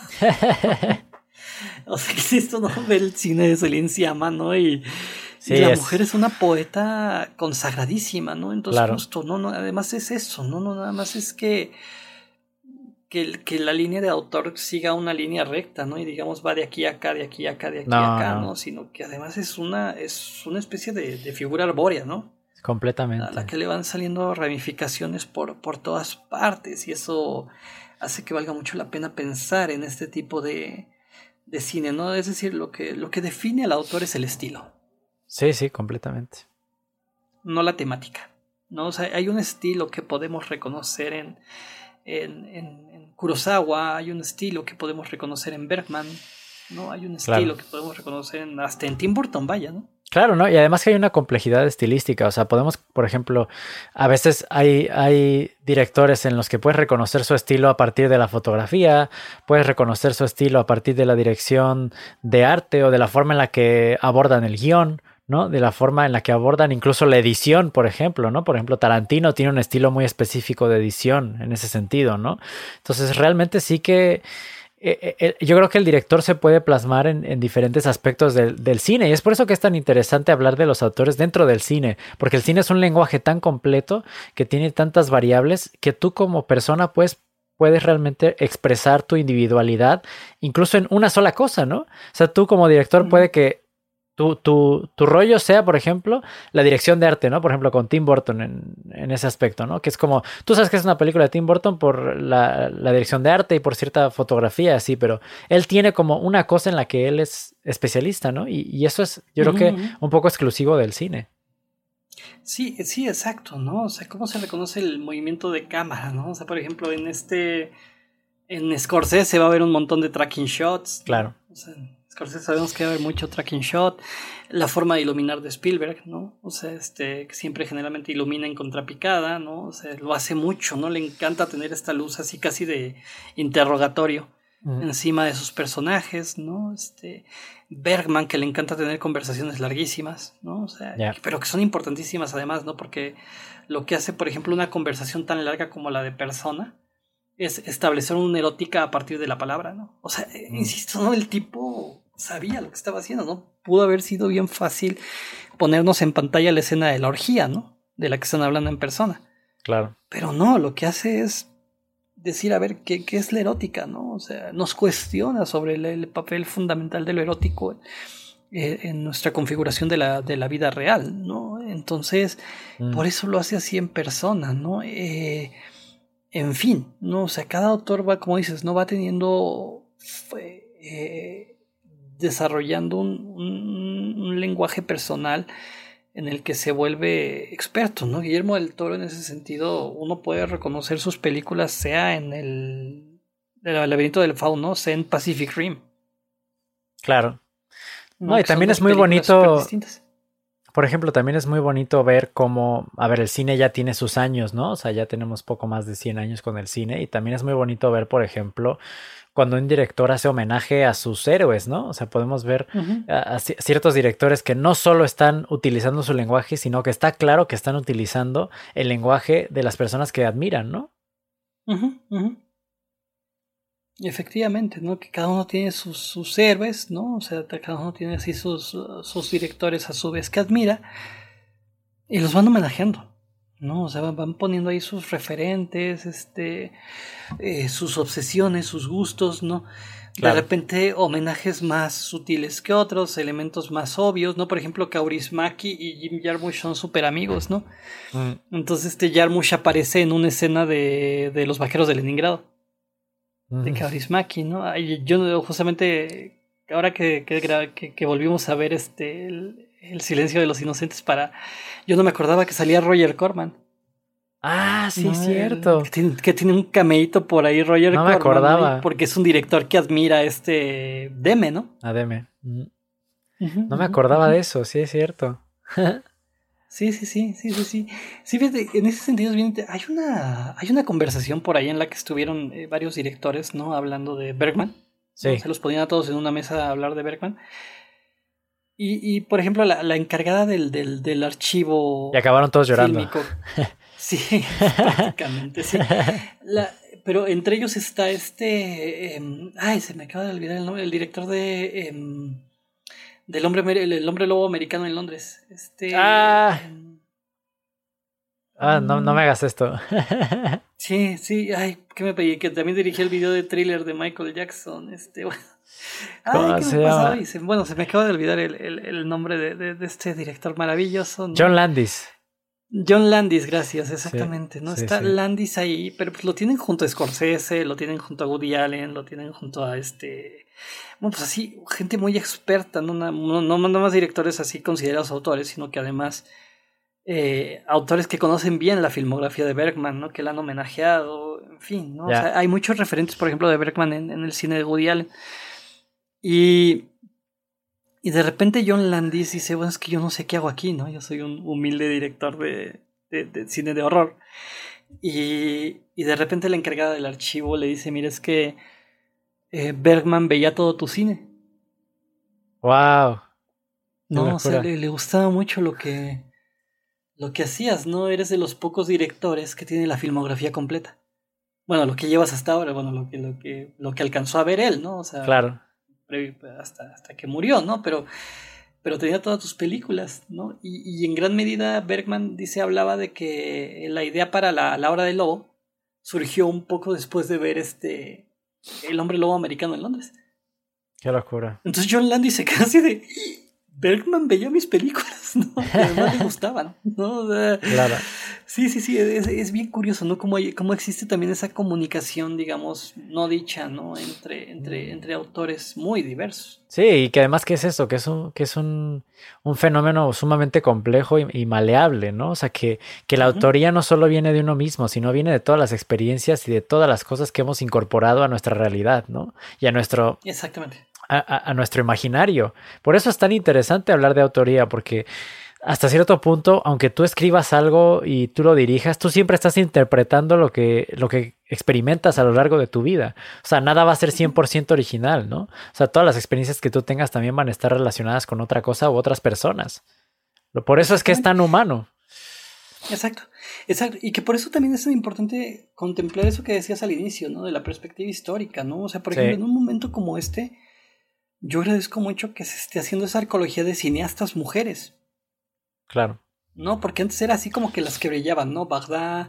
O sea, que si esto no ve el cine de Céline Sciamma, ¿no? Y la mujer es una poeta consagradísima, ¿no? Entonces, claro. Justo, no, además es eso, no nada más es que la línea de autor siga una línea recta, ¿no? Y digamos va de aquí a acá, de aquí a acá, de aquí a acá, ¿no? Sino que además es una especie de figura arbórea, ¿no? completamente. A la que le van saliendo ramificaciones por todas partes, y eso hace que valga mucho la pena pensar en este tipo de cine, ¿no? Es decir, lo que define al autor es el estilo. Sí, sí, completamente. No la temática, ¿no? O sea, hay un estilo que podemos reconocer en Kurosawa, hay un estilo que podemos reconocer en Bergman, ¿no? Hay un estilo que podemos reconocer hasta en Tim Burton, vaya, ¿no? Claro, ¿no? Y además que hay una complejidad estilística. O sea, podemos, por ejemplo, a veces hay directores en los que puedes reconocer su estilo a partir de la fotografía, puedes reconocer su estilo a partir de la dirección de arte o de la forma en la que abordan el guión, ¿no? De la forma en la que abordan incluso la edición, por ejemplo, ¿no? Por ejemplo, Tarantino tiene un estilo muy específico de edición en ese sentido, ¿no? Entonces, realmente sí que yo creo que el director se puede plasmar en diferentes aspectos del cine, y es por eso que es tan interesante hablar de los autores dentro del cine, porque el cine es un lenguaje tan completo que tiene tantas variables que tú como persona puedes realmente expresar tu individualidad incluso en una sola cosa, ¿no? O sea, tú como director puede que tu rollo sea, por ejemplo, la dirección de arte, ¿no? Por ejemplo, con Tim Burton en ese aspecto, ¿no? Que es como, tú sabes que es una película de Tim Burton por la dirección de arte y por cierta fotografía, así, pero él tiene como una cosa en la que él es especialista, ¿no? Y eso es, yo creo que un poco exclusivo del cine. Sí, sí, exacto, ¿no? O sea, ¿cómo se reconoce el movimiento de cámara, ¿no? O sea, por ejemplo, en Scorsese va a haber un montón de tracking shots. Claro. O sea, Scorsese sabemos que va a haber mucho tracking shot, la forma de iluminar de Spielberg, ¿no? O sea, que siempre generalmente ilumina en contrapicada, ¿no? O sea, lo hace mucho, ¿no? Le encanta tener esta luz así casi de interrogatorio encima de sus personajes, ¿no? Bergman, que le encanta tener conversaciones larguísimas, ¿no? O sea, pero que son importantísimas además, ¿no? Porque lo que hace, por ejemplo, una conversación tan larga como la de Persona es establecer una erótica a partir de la palabra, ¿no? O sea, insisto, ¿no? El tipo sabía lo que estaba haciendo, ¿no? Pudo haber sido bien fácil ponernos en pantalla la escena de la orgía, ¿no? De la que están hablando en Persona. Claro. Pero no, lo que hace es decir, a ver, ¿qué es la erótica, no? O sea, nos cuestiona sobre el papel fundamental de lo erótico en nuestra configuración de la vida real, ¿no? Entonces, por eso lo hace así en Persona, ¿no? En fin, ¿no? O sea, cada autor va, como dices, no va teniendo, desarrollando un lenguaje personal en el que se vuelve experto, ¿no? Guillermo del Toro, en ese sentido, uno puede reconocer sus películas, sea en el laberinto del fauno, sea en Pacific Rim. Claro. No, y también es muy bonito. Por ejemplo, también es muy bonito ver cómo, a ver, el cine ya tiene sus años, ¿no? O sea, ya tenemos poco más de 100 años con el cine, y también es muy bonito ver, por ejemplo, cuando un director hace homenaje a sus héroes, ¿no? O sea, podemos ver a ciertos directores que no solo están utilizando su lenguaje, sino que está claro que están utilizando el lenguaje de las personas que admiran, ¿no? Efectivamente, ¿no? Que cada uno tiene sus héroes, ¿no? O sea, cada uno tiene así sus directores a su vez que admira, y los van homenajeando, ¿no? O sea, van poniendo ahí sus referentes, sus obsesiones, sus gustos, ¿no? Claro. De repente homenajes más sutiles que otros, elementos más obvios, ¿no? Por ejemplo, Kaurismäki y Jim Jarmusch son súper amigos, ¿no? Entonces Jarmusch aparece en una escena de Los Vaqueros de Leningrado, de Kaurismäki, ¿no? Yo justamente, ahora que volvimos a ver el silencio de los inocentes, yo no me acordaba que salía Roger Corman. Ah, sí, no, cierto. Que tiene un cameíto por ahí, Roger Corman. No me acordaba. ¿No? Porque es un director que admira a Demme, ¿no? A Demme. No me acordaba de eso, sí, es cierto. Sí. Sí, fíjate, en ese sentido hay una conversación por ahí en la que estuvieron varios directores, ¿no? Hablando de Bergman. Sí. ¿No? Se los ponían a todos en una mesa a hablar de Bergman. Y por ejemplo, la encargada del archivo. Y acabaron todos llorando. Fílmico. Sí, prácticamente, sí. Pero entre ellos está se me acaba de olvidar el nombre, el director del el hombre lobo americano en Londres. No me hagas esto. Sí, ¿qué me pedí? Que también dirigí el video de Thriller de Michael Jackson. ¿Qué me pasó hoy? Bueno, se me acaba de olvidar el nombre de este director maravilloso, ¿no? John Landis. John Landis, gracias, exactamente, Sí, ¿no? sí, Está sí. Landis ahí, pero pues lo tienen junto a Scorsese, lo tienen junto a Woody Allen, lo tienen junto a bueno, pues así, gente muy experta, no más directores así considerados autores, sino que además autores que conocen bien la filmografía de Bergman, ¿no? Que la han homenajeado, en fin, ¿no? O sea, hay muchos referentes, por ejemplo, de Bergman en el cine de Woody Allen. Y de repente John Landis dice, bueno, es que yo no sé qué hago aquí, ¿no? Yo soy un humilde director de cine de horror. Y de repente la encargada del archivo le dice, mira, es que Bergman veía todo tu cine. ¡Wow! ¡Qué No, o sea, locura! le gustaba mucho lo que hacías, ¿no? Eres de los pocos directores que tiene la filmografía completa. Bueno, lo que llevas hasta ahora, bueno, lo que alcanzó a ver él, ¿no? O sea, Claro. hasta que murió, ¿no? Pero tenía todas tus películas, ¿no? Y en gran medida Bergman hablaba de que la idea para la Hora del Lobo surgió un poco después de ver El Hombre Lobo Americano en Londres. ¡Qué locura! Entonces John Landis se queda así de... Bergman veía mis películas, ¿no? Que además le gustaban, ¿no? O sea, Claro. sí, es bien curioso, ¿no? Cómo existe también esa comunicación, digamos, no dicha, ¿no? Entre autores muy diversos. Sí, y que además, ¿qué es eso? Que es un fenómeno sumamente complejo y maleable, ¿no? O sea, que la autoría no solo viene de uno mismo, sino viene de todas las experiencias y de todas las cosas que hemos incorporado a nuestra realidad, ¿no? Y a nuestro, Exactamente. a nuestro imaginario. Por eso es tan interesante hablar de autoría, porque hasta cierto punto, aunque tú escribas algo y tú lo dirijas, tú siempre estás interpretando lo que experimentas a lo largo de tu vida. O sea, nada va a ser 100% original, ¿no? O sea, todas las experiencias que tú tengas también van a estar relacionadas con otra cosa u otras personas. Por eso es que es tan humano. Exacto. Y que por eso también es tan importante contemplar eso que decías al inicio, ¿no? De la perspectiva histórica, ¿no? O sea, por ejemplo, en un momento como yo agradezco mucho que se esté haciendo esa arqueología de cineastas mujeres. Claro. No, porque antes era así como que las que brillaban, ¿no? Bagdad,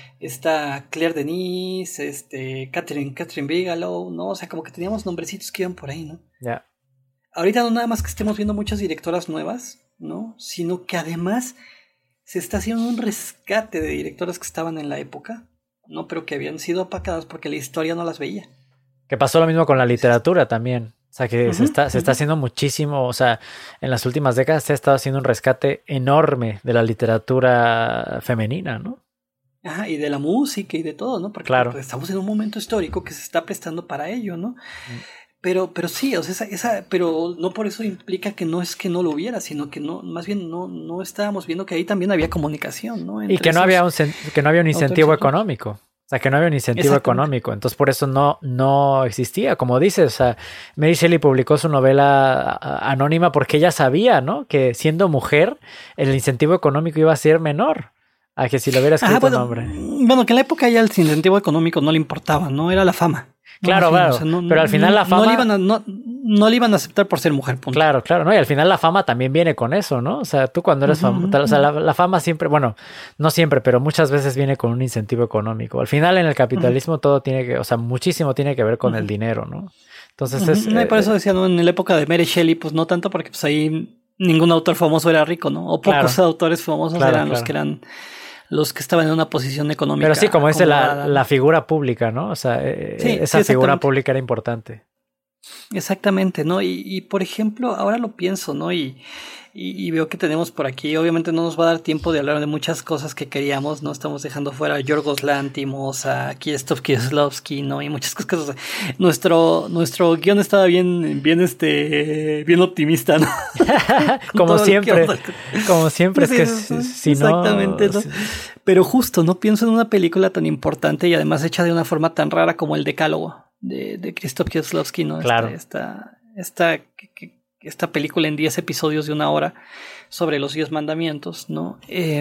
Claire Denis, Catherine Bigelow, ¿no? O sea, como que teníamos nombrecitos que iban por ahí, ¿no? Ya. Ahorita no nada más que estemos viendo muchas directoras nuevas, ¿no? Sino que además se está haciendo un rescate de directoras que estaban en la época, ¿no? Pero que habían sido opacadas porque la historia no las veía. Que pasó lo mismo con la literatura también. O sea, que se está haciendo muchísimo, o sea, en las últimas décadas se ha estado haciendo un rescate enorme de la literatura femenina, ¿no? Ajá, y de la música y de todo, ¿no? Porque Claro. estamos en un momento histórico que se está prestando para ello, ¿no? Pero sí, o sea, pero no por eso implica que no es que no lo hubiera, sino que no, más bien no estábamos viendo que ahí también había comunicación, ¿no? Y que no había un incentivo económico. O sea, que no había un incentivo económico. Entonces, por eso no existía. Como dices, o sea, Mary Shelley publicó su novela anónima porque ella sabía, ¿no? Que siendo mujer, el incentivo económico iba a ser menor a que si lo hubiera escrito un hombre. Bueno, que en la época ya el incentivo económico no le importaba, ¿no? Era la fama. Claro, claro. O sea, pero al final la fama... No le iban a aceptar por ser mujer, punto. Claro, ¿no? Y al final la fama también viene con eso, ¿no? O sea, tú cuando eres famoso... O sea, la fama siempre... Bueno, no siempre, pero muchas veces viene con un incentivo económico. Al final en el capitalismo todo tiene que... O sea, muchísimo tiene que ver con el dinero, ¿no? Entonces No, y por eso decía, ¿no? En la época de Mary Shelley, pues no tanto porque pues ahí ningún autor famoso era rico, ¿no? O pocos autores famosos eran los que eran... los que estaban en una posición económica. Pero sí, como dice la figura pública, ¿no? O sea, esa figura pública era importante. Exactamente, ¿no? Y por ejemplo, ahora lo pienso, ¿no? Y veo que tenemos por aquí, obviamente no nos va a dar tiempo de hablar de muchas cosas que queríamos, ¿no? Estamos dejando fuera a Yorgos Lanthimos, a Krzysztof Kieslowski, ¿no? Y muchas cosas. Nuestro guión estaba bien optimista, ¿no? Como siempre, es que si no... Exactamente, ¿no? Pero justo, ¿no? Pienso en una película tan importante y además hecha de una forma tan rara como El Decálogo de Krzysztof Kieslowski, ¿no? Claro. Esta película en 10 episodios de 1 hora sobre los 10 mandamientos, ¿no?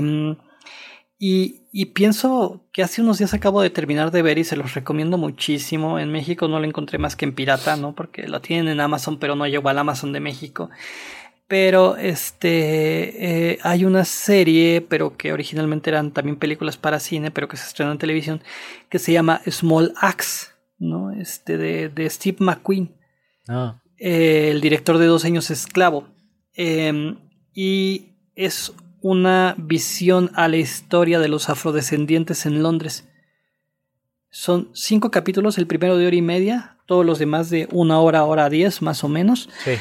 Y pienso que hace unos días acabo de terminar de ver y se los recomiendo muchísimo. En México no lo encontré más que en pirata, ¿no? Porque lo tienen en Amazon, pero no llegó al Amazon de México. Pero hay una serie, pero que originalmente eran también películas para cine, pero que se estrenó en televisión, que se llama Small Axe, ¿no? De Steve McQueen. El director de 2 años esclavo. Y es una visión a la historia de los afrodescendientes en Londres. Son 5 capítulos, el primero de 1:30, todos los demás de 1 hora, hora 10 más o menos. Sí.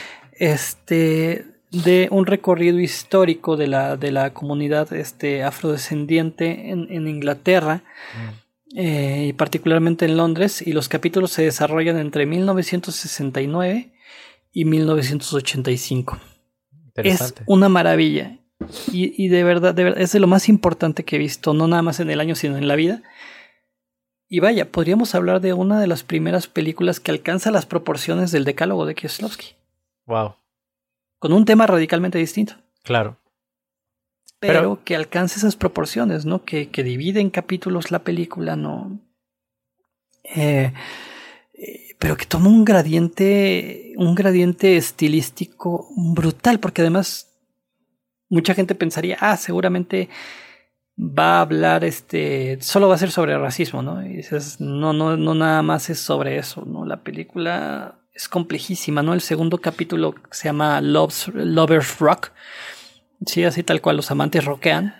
De un recorrido histórico de la comunidad afrodescendiente en Inglaterra. Y particularmente en Londres, y los capítulos se desarrollan entre 1969 y 1985. Es una maravilla y de verdad es de lo más importante que he visto, no nada más en el año sino en la vida. Y vaya, podríamos hablar de una de las primeras películas que alcanza las proporciones del Decálogo de Kieslowski. Wow. Con un tema radicalmente distinto. Claro. Pero que alcance esas proporciones, ¿no? Que divide en capítulos la película, ¿no? Pero que toma un gradiente estilístico brutal, porque además mucha gente pensaría, seguramente va a hablar, solo va a ser sobre racismo, ¿no? Y dices, no nada más es sobre eso, ¿no? La película es complejísima, ¿no? El segundo capítulo se llama Lovers Rock. Sí, así tal cual, los amantes rockean.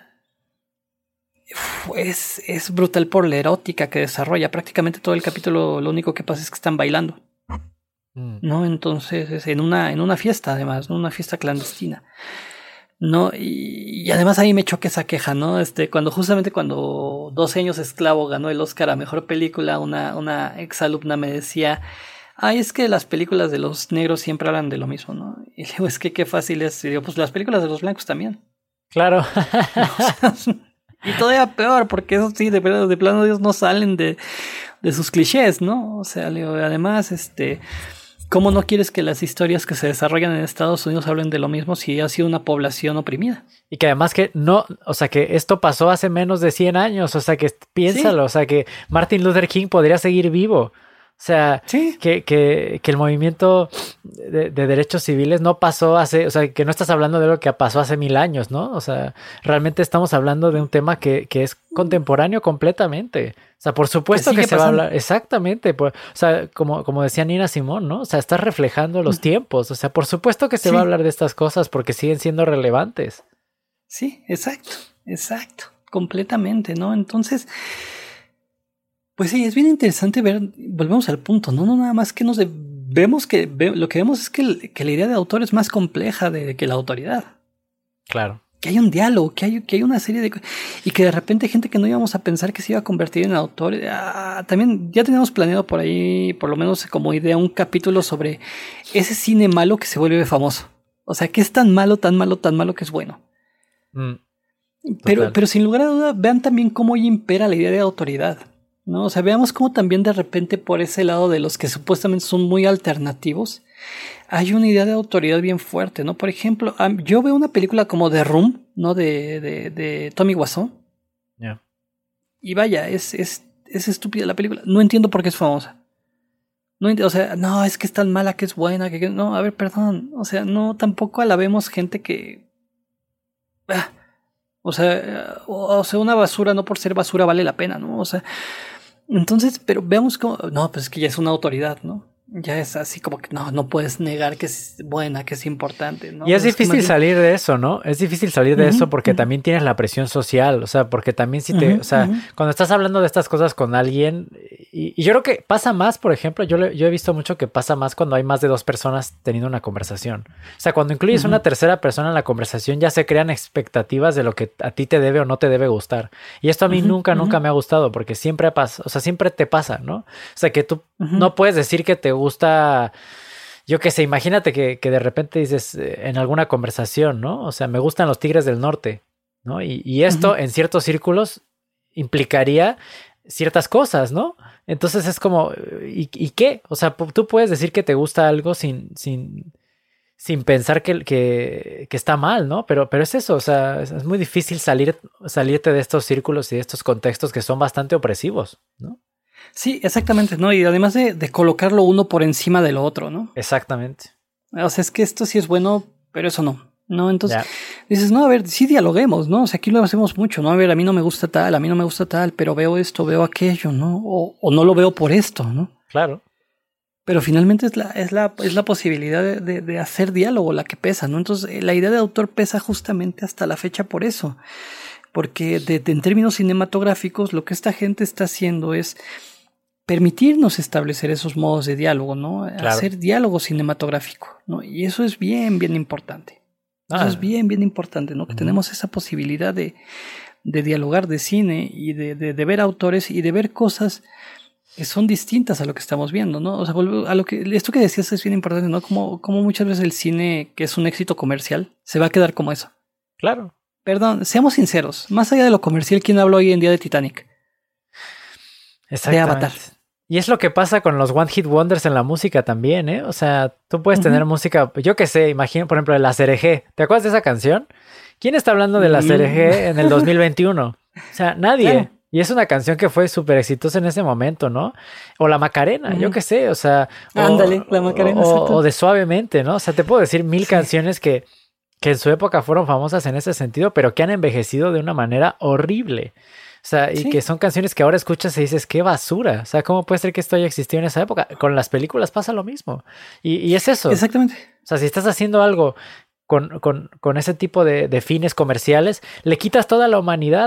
Es brutal por la erótica que desarrolla. Prácticamente todo el capítulo lo único que pasa es que están bailando. ¿No? Entonces, es en una fiesta, además, ¿no? Una fiesta clandestina. ¿No? Y además ahí me choca esa queja, ¿no? Cuando 12 años esclavo ganó el Oscar a Mejor Película, una exalumna me decía... es que las películas de los negros siempre hablan de lo mismo, ¿no? Y digo, es que qué fácil es. Y digo, pues las películas de los blancos también. Claro. Y todavía peor, porque eso sí, de plano Dios no salen de sus clichés, ¿no? O sea, digo, además, ¿cómo no quieres que las historias que se desarrollan en Estados Unidos hablen de lo mismo si ha sido una población oprimida? Y que además que no, o sea, que esto pasó hace menos de 100 años, o sea, que piénsalo, sí. O sea, que Martin Luther King podría seguir vivo. O sea, sí. que el movimiento de derechos civiles no pasó hace... O sea, que no estás hablando de lo que pasó hace 1000 años, ¿no? O sea, realmente estamos hablando de un tema que es contemporáneo completamente. O sea, por supuesto que se va a hablar... Exactamente. O sea, como decía Nina Simone, ¿no? O sea, estás reflejando los tiempos. O sea, por supuesto que se va a hablar de estas cosas porque siguen siendo relevantes. Sí, exacto. Completamente, ¿no? Entonces... Pues sí, es bien interesante ver, volvemos al punto, no nada más que lo que vemos es que la idea de autor es más compleja que la autoridad. Claro. Que hay un diálogo, que hay una serie de cosas, y que de repente gente que no íbamos a pensar que se iba a convertir en autor, también ya teníamos planeado por ahí, por lo menos como idea, un capítulo sobre ese cine malo que se vuelve famoso. O sea, que es tan malo que es bueno. Pero sin lugar a duda, vean también cómo impera la idea de autoridad. ¿No? O sea, veamos cómo también de repente por ese lado de los que supuestamente son muy alternativos, hay una idea de autoridad bien fuerte, ¿no? Por ejemplo, yo veo una película como The Room, ¿no? De Tommy Wiseau. Yeah. Y vaya, es estúpida la película. No entiendo por qué es famosa. O sea, no, es que es tan mala que es buena. No, a ver, perdón. O sea, no, tampoco alabemos gente que... O sea, una basura no por ser basura vale la pena, ¿no? O sea... Entonces, pero veamos cómo... No, pues es que ya es una autoridad, ¿no? Ya es así como que no puedes negar que es buena, que es importante, ¿no? Y es difícil salir de eso, ¿no? Es difícil salir de eso porque también tienes la presión social, o sea, porque también si te... o sea, cuando estás hablando de estas cosas con alguien... Y yo creo que pasa más, por ejemplo, yo he visto mucho que pasa más cuando hay más de 2 personas teniendo una conversación. O sea, cuando incluyes una tercera persona en la conversación ya se crean expectativas de lo que a ti te debe o no te debe gustar. Y esto a mí nunca me ha gustado porque siempre pasa, o sea, siempre te pasa, ¿no? O sea, que tú no puedes decir que te gusta... Yo qué sé, imagínate que de repente dices en alguna conversación, ¿no? O sea, me gustan los Tigres del Norte, ¿no? Y esto en ciertos círculos implicaría ciertas cosas, ¿no? Entonces es como, ¿y qué? O sea, tú puedes decir que te gusta algo sin pensar que está mal, ¿no? Pero es eso, o sea, es muy difícil salirte de estos círculos y de estos contextos que son bastante opresivos, ¿no? Sí, exactamente, ¿no? Y además de colocarlo uno por encima de lo otro, ¿no? Exactamente. O sea, es que esto sí es bueno, pero eso no. ¿No? Entonces dices, no, a ver, sí dialoguemos, ¿no? O sea, aquí lo hacemos mucho, ¿no? A ver, a mí no me gusta tal, pero veo esto, veo aquello, ¿no? O no lo veo por esto, ¿no? Claro. Pero finalmente es la posibilidad de hacer diálogo la que pesa, ¿no? Entonces, la idea de autor pesa justamente hasta la fecha por eso. Porque en términos cinematográficos, lo que esta gente está haciendo es permitirnos establecer esos modos de diálogo, ¿no? Claro. Hacer diálogo cinematográfico, ¿no? Y eso es bien, bien importante. Eso es bien, bien importante, ¿no? Que tenemos esa posibilidad de dialogar de cine y de ver autores y de ver cosas que son distintas a lo que estamos viendo, ¿no? O sea, esto que decías es bien importante, ¿no? Como muchas veces el cine, que es un éxito comercial, se va a quedar como eso. Claro. Perdón, seamos sinceros. Más allá de lo comercial, ¿quién habla hoy en día de Titanic? De Avatar. Y es lo que pasa con los One Hit Wonders en la música también, ¿eh? O sea, tú puedes tener música, yo qué sé, imagino, por ejemplo, de la CRG. ¿Te acuerdas de esa canción? ¿Quién está hablando de la CRG en el 2021? O sea, nadie. Claro. Y es una canción que fue súper exitosa en ese momento, ¿no? O la Macarena, yo qué sé, o sea... Ándale, la Macarena. O de Suavemente, ¿no? O sea, te puedo decir mil canciones que en su época fueron famosas en ese sentido, pero que han envejecido de una manera horrible. O sea, y que son canciones que ahora escuchas y dices, qué basura. O sea, ¿cómo puede ser que esto haya existido en esa época? Con las películas pasa lo mismo. Y es eso. Exactamente. O sea, si estás haciendo algo con ese tipo de fines comerciales, le quitas toda la humanidad.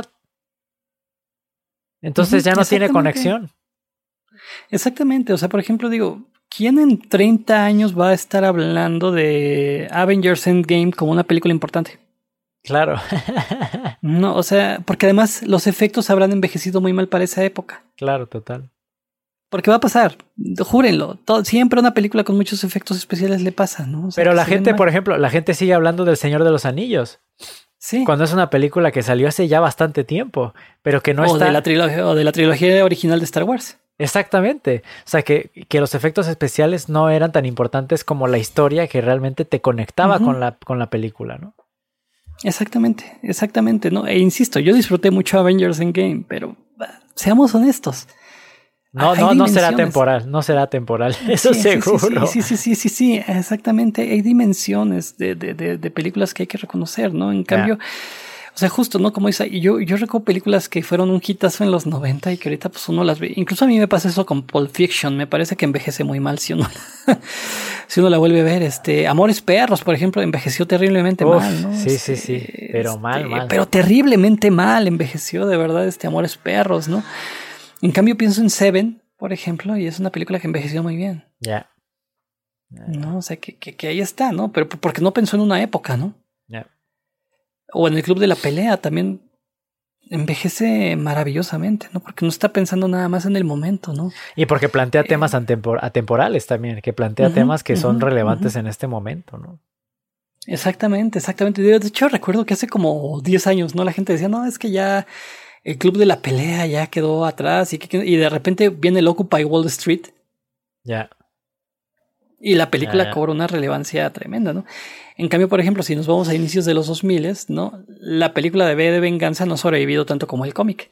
Entonces ya no tiene conexión. Exactamente. O sea, por ejemplo, digo, ¿quién en 30 años va a estar hablando de Avengers Endgame como una película importante? Claro. No, o sea, porque además los efectos habrán envejecido muy mal para esa época. Claro, total. Porque va a pasar, júrenlo. Siempre una película con muchos efectos especiales le pasa, ¿no? O sea, pero la gente, por ejemplo, la gente sigue hablando del Señor de los Anillos. Sí. Cuando es una película que salió hace ya bastante tiempo, pero que no está... o de la trilogía original de Star Wars. Exactamente. O sea, que los efectos especiales no eran tan importantes como la historia que realmente te conectaba con la película, ¿no? Exactamente, ¿no? E insisto, yo disfruté mucho Avengers Endgame, pero seamos honestos. No será temporal, eso seguro. Sí, exactamente. Hay dimensiones de películas que hay que reconocer, ¿no? En cambio, o sea, justo, ¿no? Como dice, yo recuerdo películas que fueron un hitazo en los 90 y que ahorita pues uno las ve. Incluso a mí me pasa eso con Pulp Fiction, me parece que envejece muy mal si uno la vuelve a ver. Amores Perros, por ejemplo, envejeció terriblemente mal, ¿no? Sí, pero mal. Pero terriblemente mal envejeció, de verdad, Amores Perros, ¿no? En cambio pienso en Seven, por ejemplo, y es una película que envejeció muy bien. Ya. No, o sea, que ahí está, ¿no? Pero porque no pensó en una época, ¿no? Ya. O en el Club de la Pelea también envejece maravillosamente, ¿no? Porque no está pensando nada más en el momento, ¿no? Y porque plantea temas atemporales también, que plantea temas que son relevantes en este momento, ¿no? Exactamente. De hecho, recuerdo que hace como 10 años, ¿no? La gente decía, no, es que ya el Club de la Pelea ya quedó atrás y de repente viene el Occupy Wall Street. Ya. Y la película cobra una relevancia tremenda, ¿no? En cambio, por ejemplo, si nos vamos a inicios de los 2000, ¿no? La película de V de Venganza no ha sobrevivido tanto como el cómic.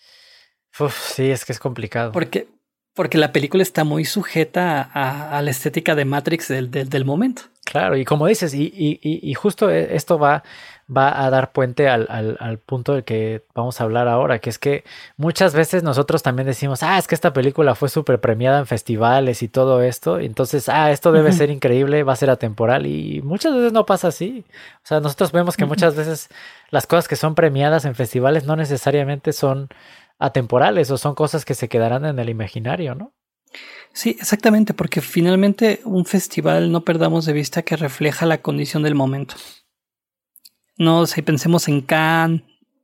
Sí, es que es complicado. Porque la película está muy sujeta a la estética de Matrix del momento. Claro, y como dices, y justo esto va a dar puente al punto del que vamos a hablar ahora, que es que muchas veces nosotros también decimos, es que esta película fue súper premiada en festivales y todo esto, entonces, esto debe ser increíble, va a ser atemporal, y muchas veces no pasa así. O sea, nosotros vemos que muchas veces las cosas que son premiadas en festivales no necesariamente son atemporales o son cosas que se quedarán en el imaginario, ¿no? Sí, exactamente, porque finalmente un festival, no perdamos de vista que refleja la condición del momento. No, si pensemos en Cannes,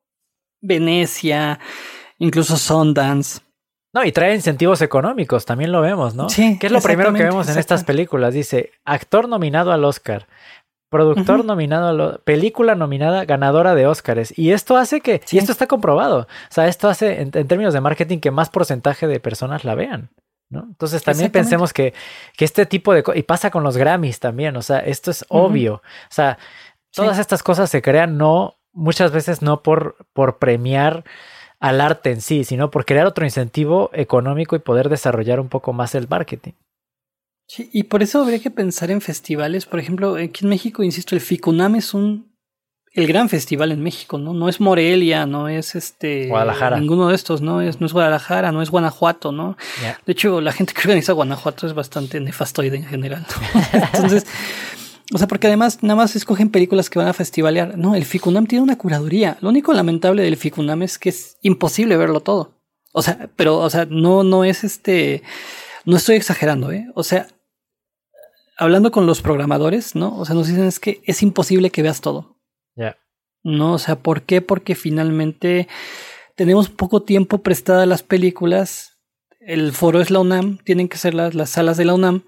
Venecia, incluso Sundance. No, y trae incentivos económicos, también lo vemos, ¿no? Sí, ¿qué es lo primero que vemos en estas películas? Dice, actor nominado al Oscar, productor nominado, película nominada, ganadora de Óscares. Y esto hace que, y esto está comprobado, o sea, esto hace en términos de marketing que más porcentaje de personas la vean, ¿no? Entonces también pensemos que este tipo de cosas, y pasa con los Grammys también, o sea, esto es obvio, o sea, todas estas cosas se crean muchas veces no por premiar al arte en sí, sino por crear otro incentivo económico y poder desarrollar un poco más el marketing. Sí, y por eso habría que pensar en festivales, por ejemplo, aquí en México, insisto, el FICUNAM es un el gran festival en México, ¿no? No es Morelia, no es Guadalajara. Ninguno de estos, no es Guadalajara, no es Guanajuato, ¿no? Yeah. De hecho, la gente que organiza Guanajuato es bastante nefastoide en general, ¿no? Entonces, o sea, porque además nada más escogen películas que van a festivalear. No, el FICUNAM tiene una curaduría. Lo único lamentable del FICUNAM es que es imposible verlo todo. O sea, pero, o sea, no es no estoy exagerando, ¿eh? O sea, hablando con los programadores, ¿no? O sea, nos dicen es que es imposible que veas todo. Yeah. No, o sea, ¿por qué? Porque finalmente tenemos poco tiempo prestada a las películas. El foro es la UNAM, tienen que ser las salas de la UNAM.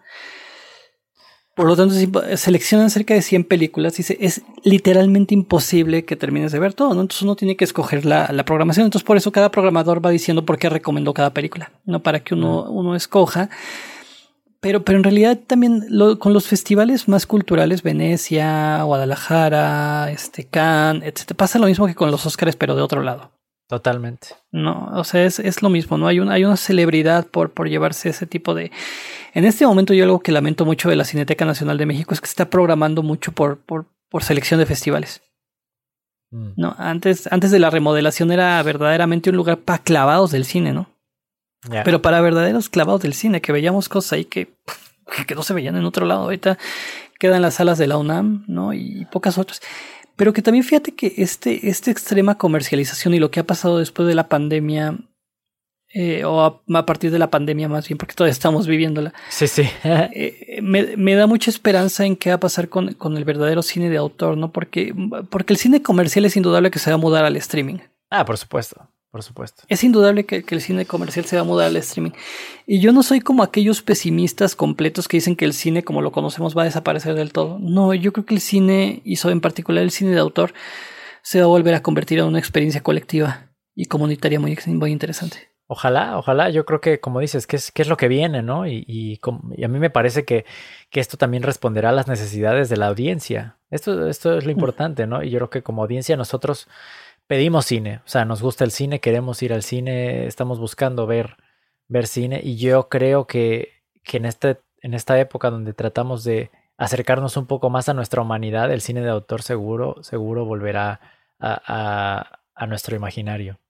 Por lo tanto, seleccionan cerca de 100 películas. Dice, es literalmente imposible que termines de ver todo, ¿no? Entonces uno tiene que escoger la programación. Entonces por eso cada programador va diciendo por qué recomendó cada película, ¿no? Para que uno escoja. Pero en realidad también con los festivales más culturales, Venecia, Guadalajara, Cannes, etc., pasa lo mismo que con los Óscares, pero de otro lado. Totalmente. No, o sea, es lo mismo, ¿no? Hay una celebridad por llevarse ese tipo de... En este momento yo algo que lamento mucho de la Cineteca Nacional de México es que se está programando mucho por selección de festivales. No, antes de la remodelación era verdaderamente un lugar para clavados del cine, ¿no? Yeah. Pero para verdaderos clavados del cine, que veíamos cosas ahí que no se veían en otro lado. Ahorita quedan las salas de la UNAM, ¿no? Y pocas otras. Pero que también fíjate que esta extrema comercialización y lo que ha pasado después de la pandemia, o a partir de la pandemia más bien, porque todavía estamos viviéndola. Sí. Me da mucha esperanza en qué va a pasar con el verdadero cine de autor, ¿no? Porque el cine comercial es indudable que se va a mudar al streaming. Ah, por supuesto. Por supuesto. Es indudable que el cine comercial se va a mudar al streaming. Y yo no soy como aquellos pesimistas completos que dicen que el cine como lo conocemos va a desaparecer del todo. No, yo creo que el cine, y en particular el cine de autor, se va a volver a convertir en una experiencia colectiva y comunitaria muy interesante. Ojalá, yo creo que, como dices, que es lo que viene, ¿no? Y a mí me parece que esto también responderá a las necesidades de la audiencia. Esto es lo importante, ¿no? Y yo creo que como audiencia nosotros pedimos cine, o sea, nos gusta el cine, queremos ir al cine, estamos buscando ver cine, y yo creo que en esta época donde tratamos de acercarnos un poco más a nuestra humanidad, el cine de autor seguro volverá a nuestro imaginario.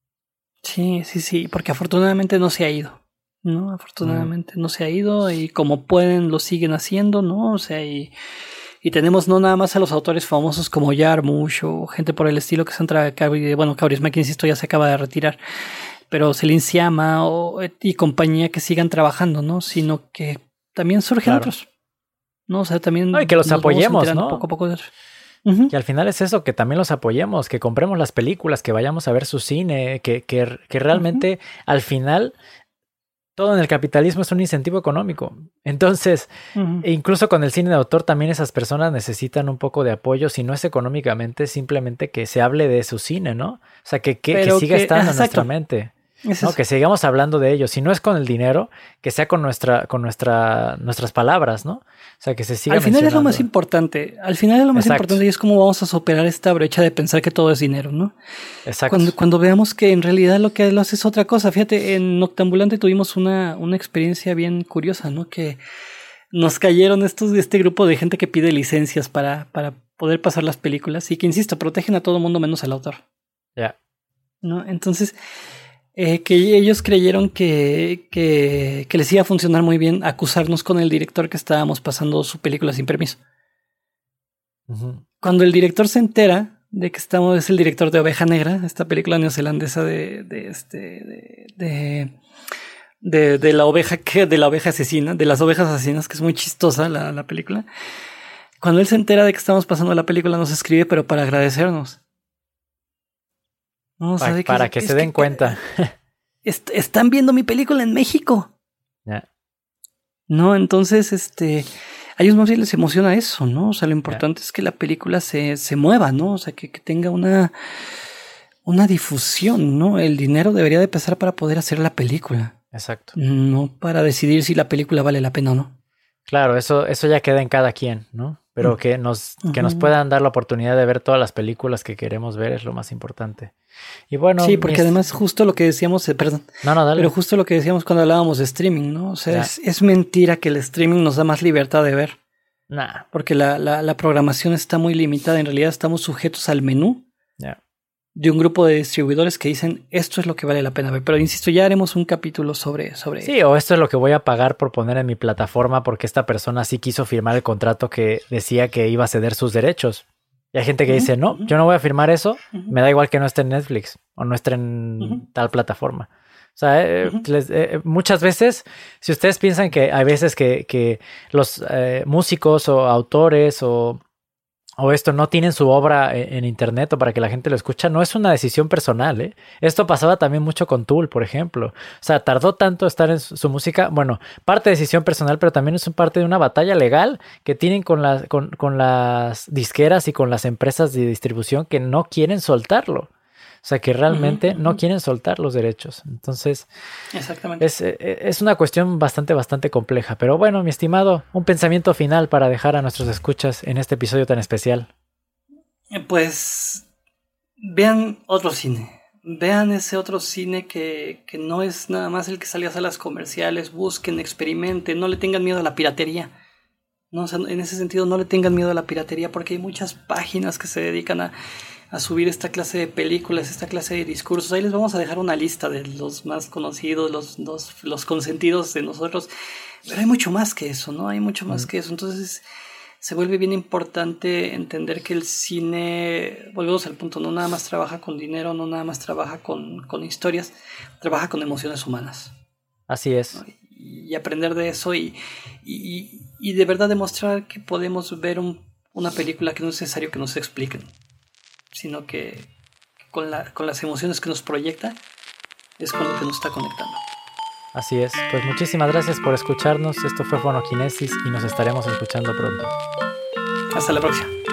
Sí, porque afortunadamente no se ha ido, ¿no? Afortunadamente no se ha ido, y como pueden lo siguen haciendo, ¿no? O sea, y tenemos no nada más a los autores famosos como Jarmusch o gente por el estilo que se entra, Kaurismäki, insisto, ya se acaba de retirar, pero Celine Sciamma y compañía que sigan trabajando, ¿no? Sino que también surgen otros, ¿no? O sea, también... No, y que los apoyemos, ¿no? Poco a poco. Y al final es eso, que también los apoyemos, que compremos las películas, que vayamos a ver su cine, que realmente al final... Todo en el capitalismo es un incentivo económico. Entonces, incluso con el cine de autor también esas personas necesitan un poco de apoyo. Si no es económicamente, simplemente que se hable de su cine, ¿no? O sea, que siga estando en nuestra mente. ¿No? Que sigamos hablando de ello. Si no es con el dinero, que sea con nuestras palabras, ¿no? O sea, que se siga mencionando. Al final es lo más importante. Y es cómo vamos a superar esta brecha de pensar que todo es dinero, ¿no? Exacto. Cuando veamos que en realidad lo que lo hace es otra cosa. Fíjate, en Noctambulante tuvimos una experiencia bien curiosa, ¿no? Que nos cayeron este grupo de gente que pide licencias para poder pasar las películas y que, insisto, protegen a todo mundo menos al autor. Ya. ¿No? Entonces... que ellos creyeron que les iba a funcionar muy bien acusarnos con el director que estábamos pasando su película sin permiso. Cuando el director se entera de que es el director de Oveja Negra, esta película neozelandesa de la oveja asesina, de las ovejas asesinas, que es muy chistosa la película. Cuando él se entera de que estamos pasando la película, nos escribe, pero para agradecernos. No, para que se den cuenta. Están viendo mi película en México. Yeah. No, entonces, a ellos más bien les emociona eso, ¿no? O sea, lo importante es que la película se mueva, ¿no? O sea, que tenga una difusión, ¿no? El dinero debería de pesar para poder hacer la película. Exacto. No para decidir si la película vale la pena o no. Claro, eso ya queda en cada quien, ¿no? Pero que nos puedan dar la oportunidad de ver todas las películas que queremos ver es lo más importante. Y bueno... Sí, porque además justo lo que decíamos... perdón. No, dale. Pero justo lo que decíamos cuando hablábamos de streaming, ¿no? O sea, es mentira que el streaming nos da más libertad de ver. Nah. Porque la programación está muy limitada. En realidad estamos sujetos al menú de un grupo de distribuidores que dicen esto es lo que vale la pena ver. Pero insisto, ya haremos un capítulo sobre Sí, o esto es lo que voy a pagar por poner en mi plataforma porque esta persona sí quiso firmar el contrato que decía que iba a ceder sus derechos. Y hay gente que dice, no, yo no voy a firmar eso, me da igual que no esté en Netflix o no esté en tal plataforma. O sea, muchas veces, si ustedes piensan que hay veces que los músicos o autores o esto no tienen su obra en internet o para que la gente lo escucha, no es una decisión personal, ¿eh? Esto pasaba también mucho con Tool, por ejemplo. O sea, tardó tanto estar en su música. Bueno, parte de decisión personal, pero también es parte de una batalla legal que tienen con las disqueras y con las empresas de distribución que no quieren soltarlo. O sea, que realmente no quieren soltar los derechos. Entonces, exactamente. Es una cuestión bastante compleja. Pero bueno, mi estimado, un pensamiento final para dejar a nuestros escuchas en este episodio tan especial. Pues vean otro cine. Vean ese otro cine que no es nada más el que sale a salas comerciales. Busquen, experimenten, no le tengan miedo a la piratería. No, o sea, en ese sentido, no le tengan miedo a la piratería porque hay muchas páginas que se dedican a subir esta clase de películas, esta clase de discursos. Ahí les vamos a dejar una lista de los más conocidos, los consentidos de nosotros. Pero hay mucho más que eso, ¿no? Hay mucho más que eso. Entonces se vuelve bien importante entender que el cine, volvemos al punto, no nada más trabaja con dinero, no nada más trabaja con historias, trabaja con emociones humanas. Así es. ¿No? Y aprender de eso y de verdad demostrar que podemos ver una película que no es necesario que nos expliquen, sino que con las emociones que nos proyecta es con lo que nos está conectando. Así es. Pues muchísimas gracias por escucharnos. Esto fue Fonokinesis y nos estaremos escuchando pronto. Hasta la próxima.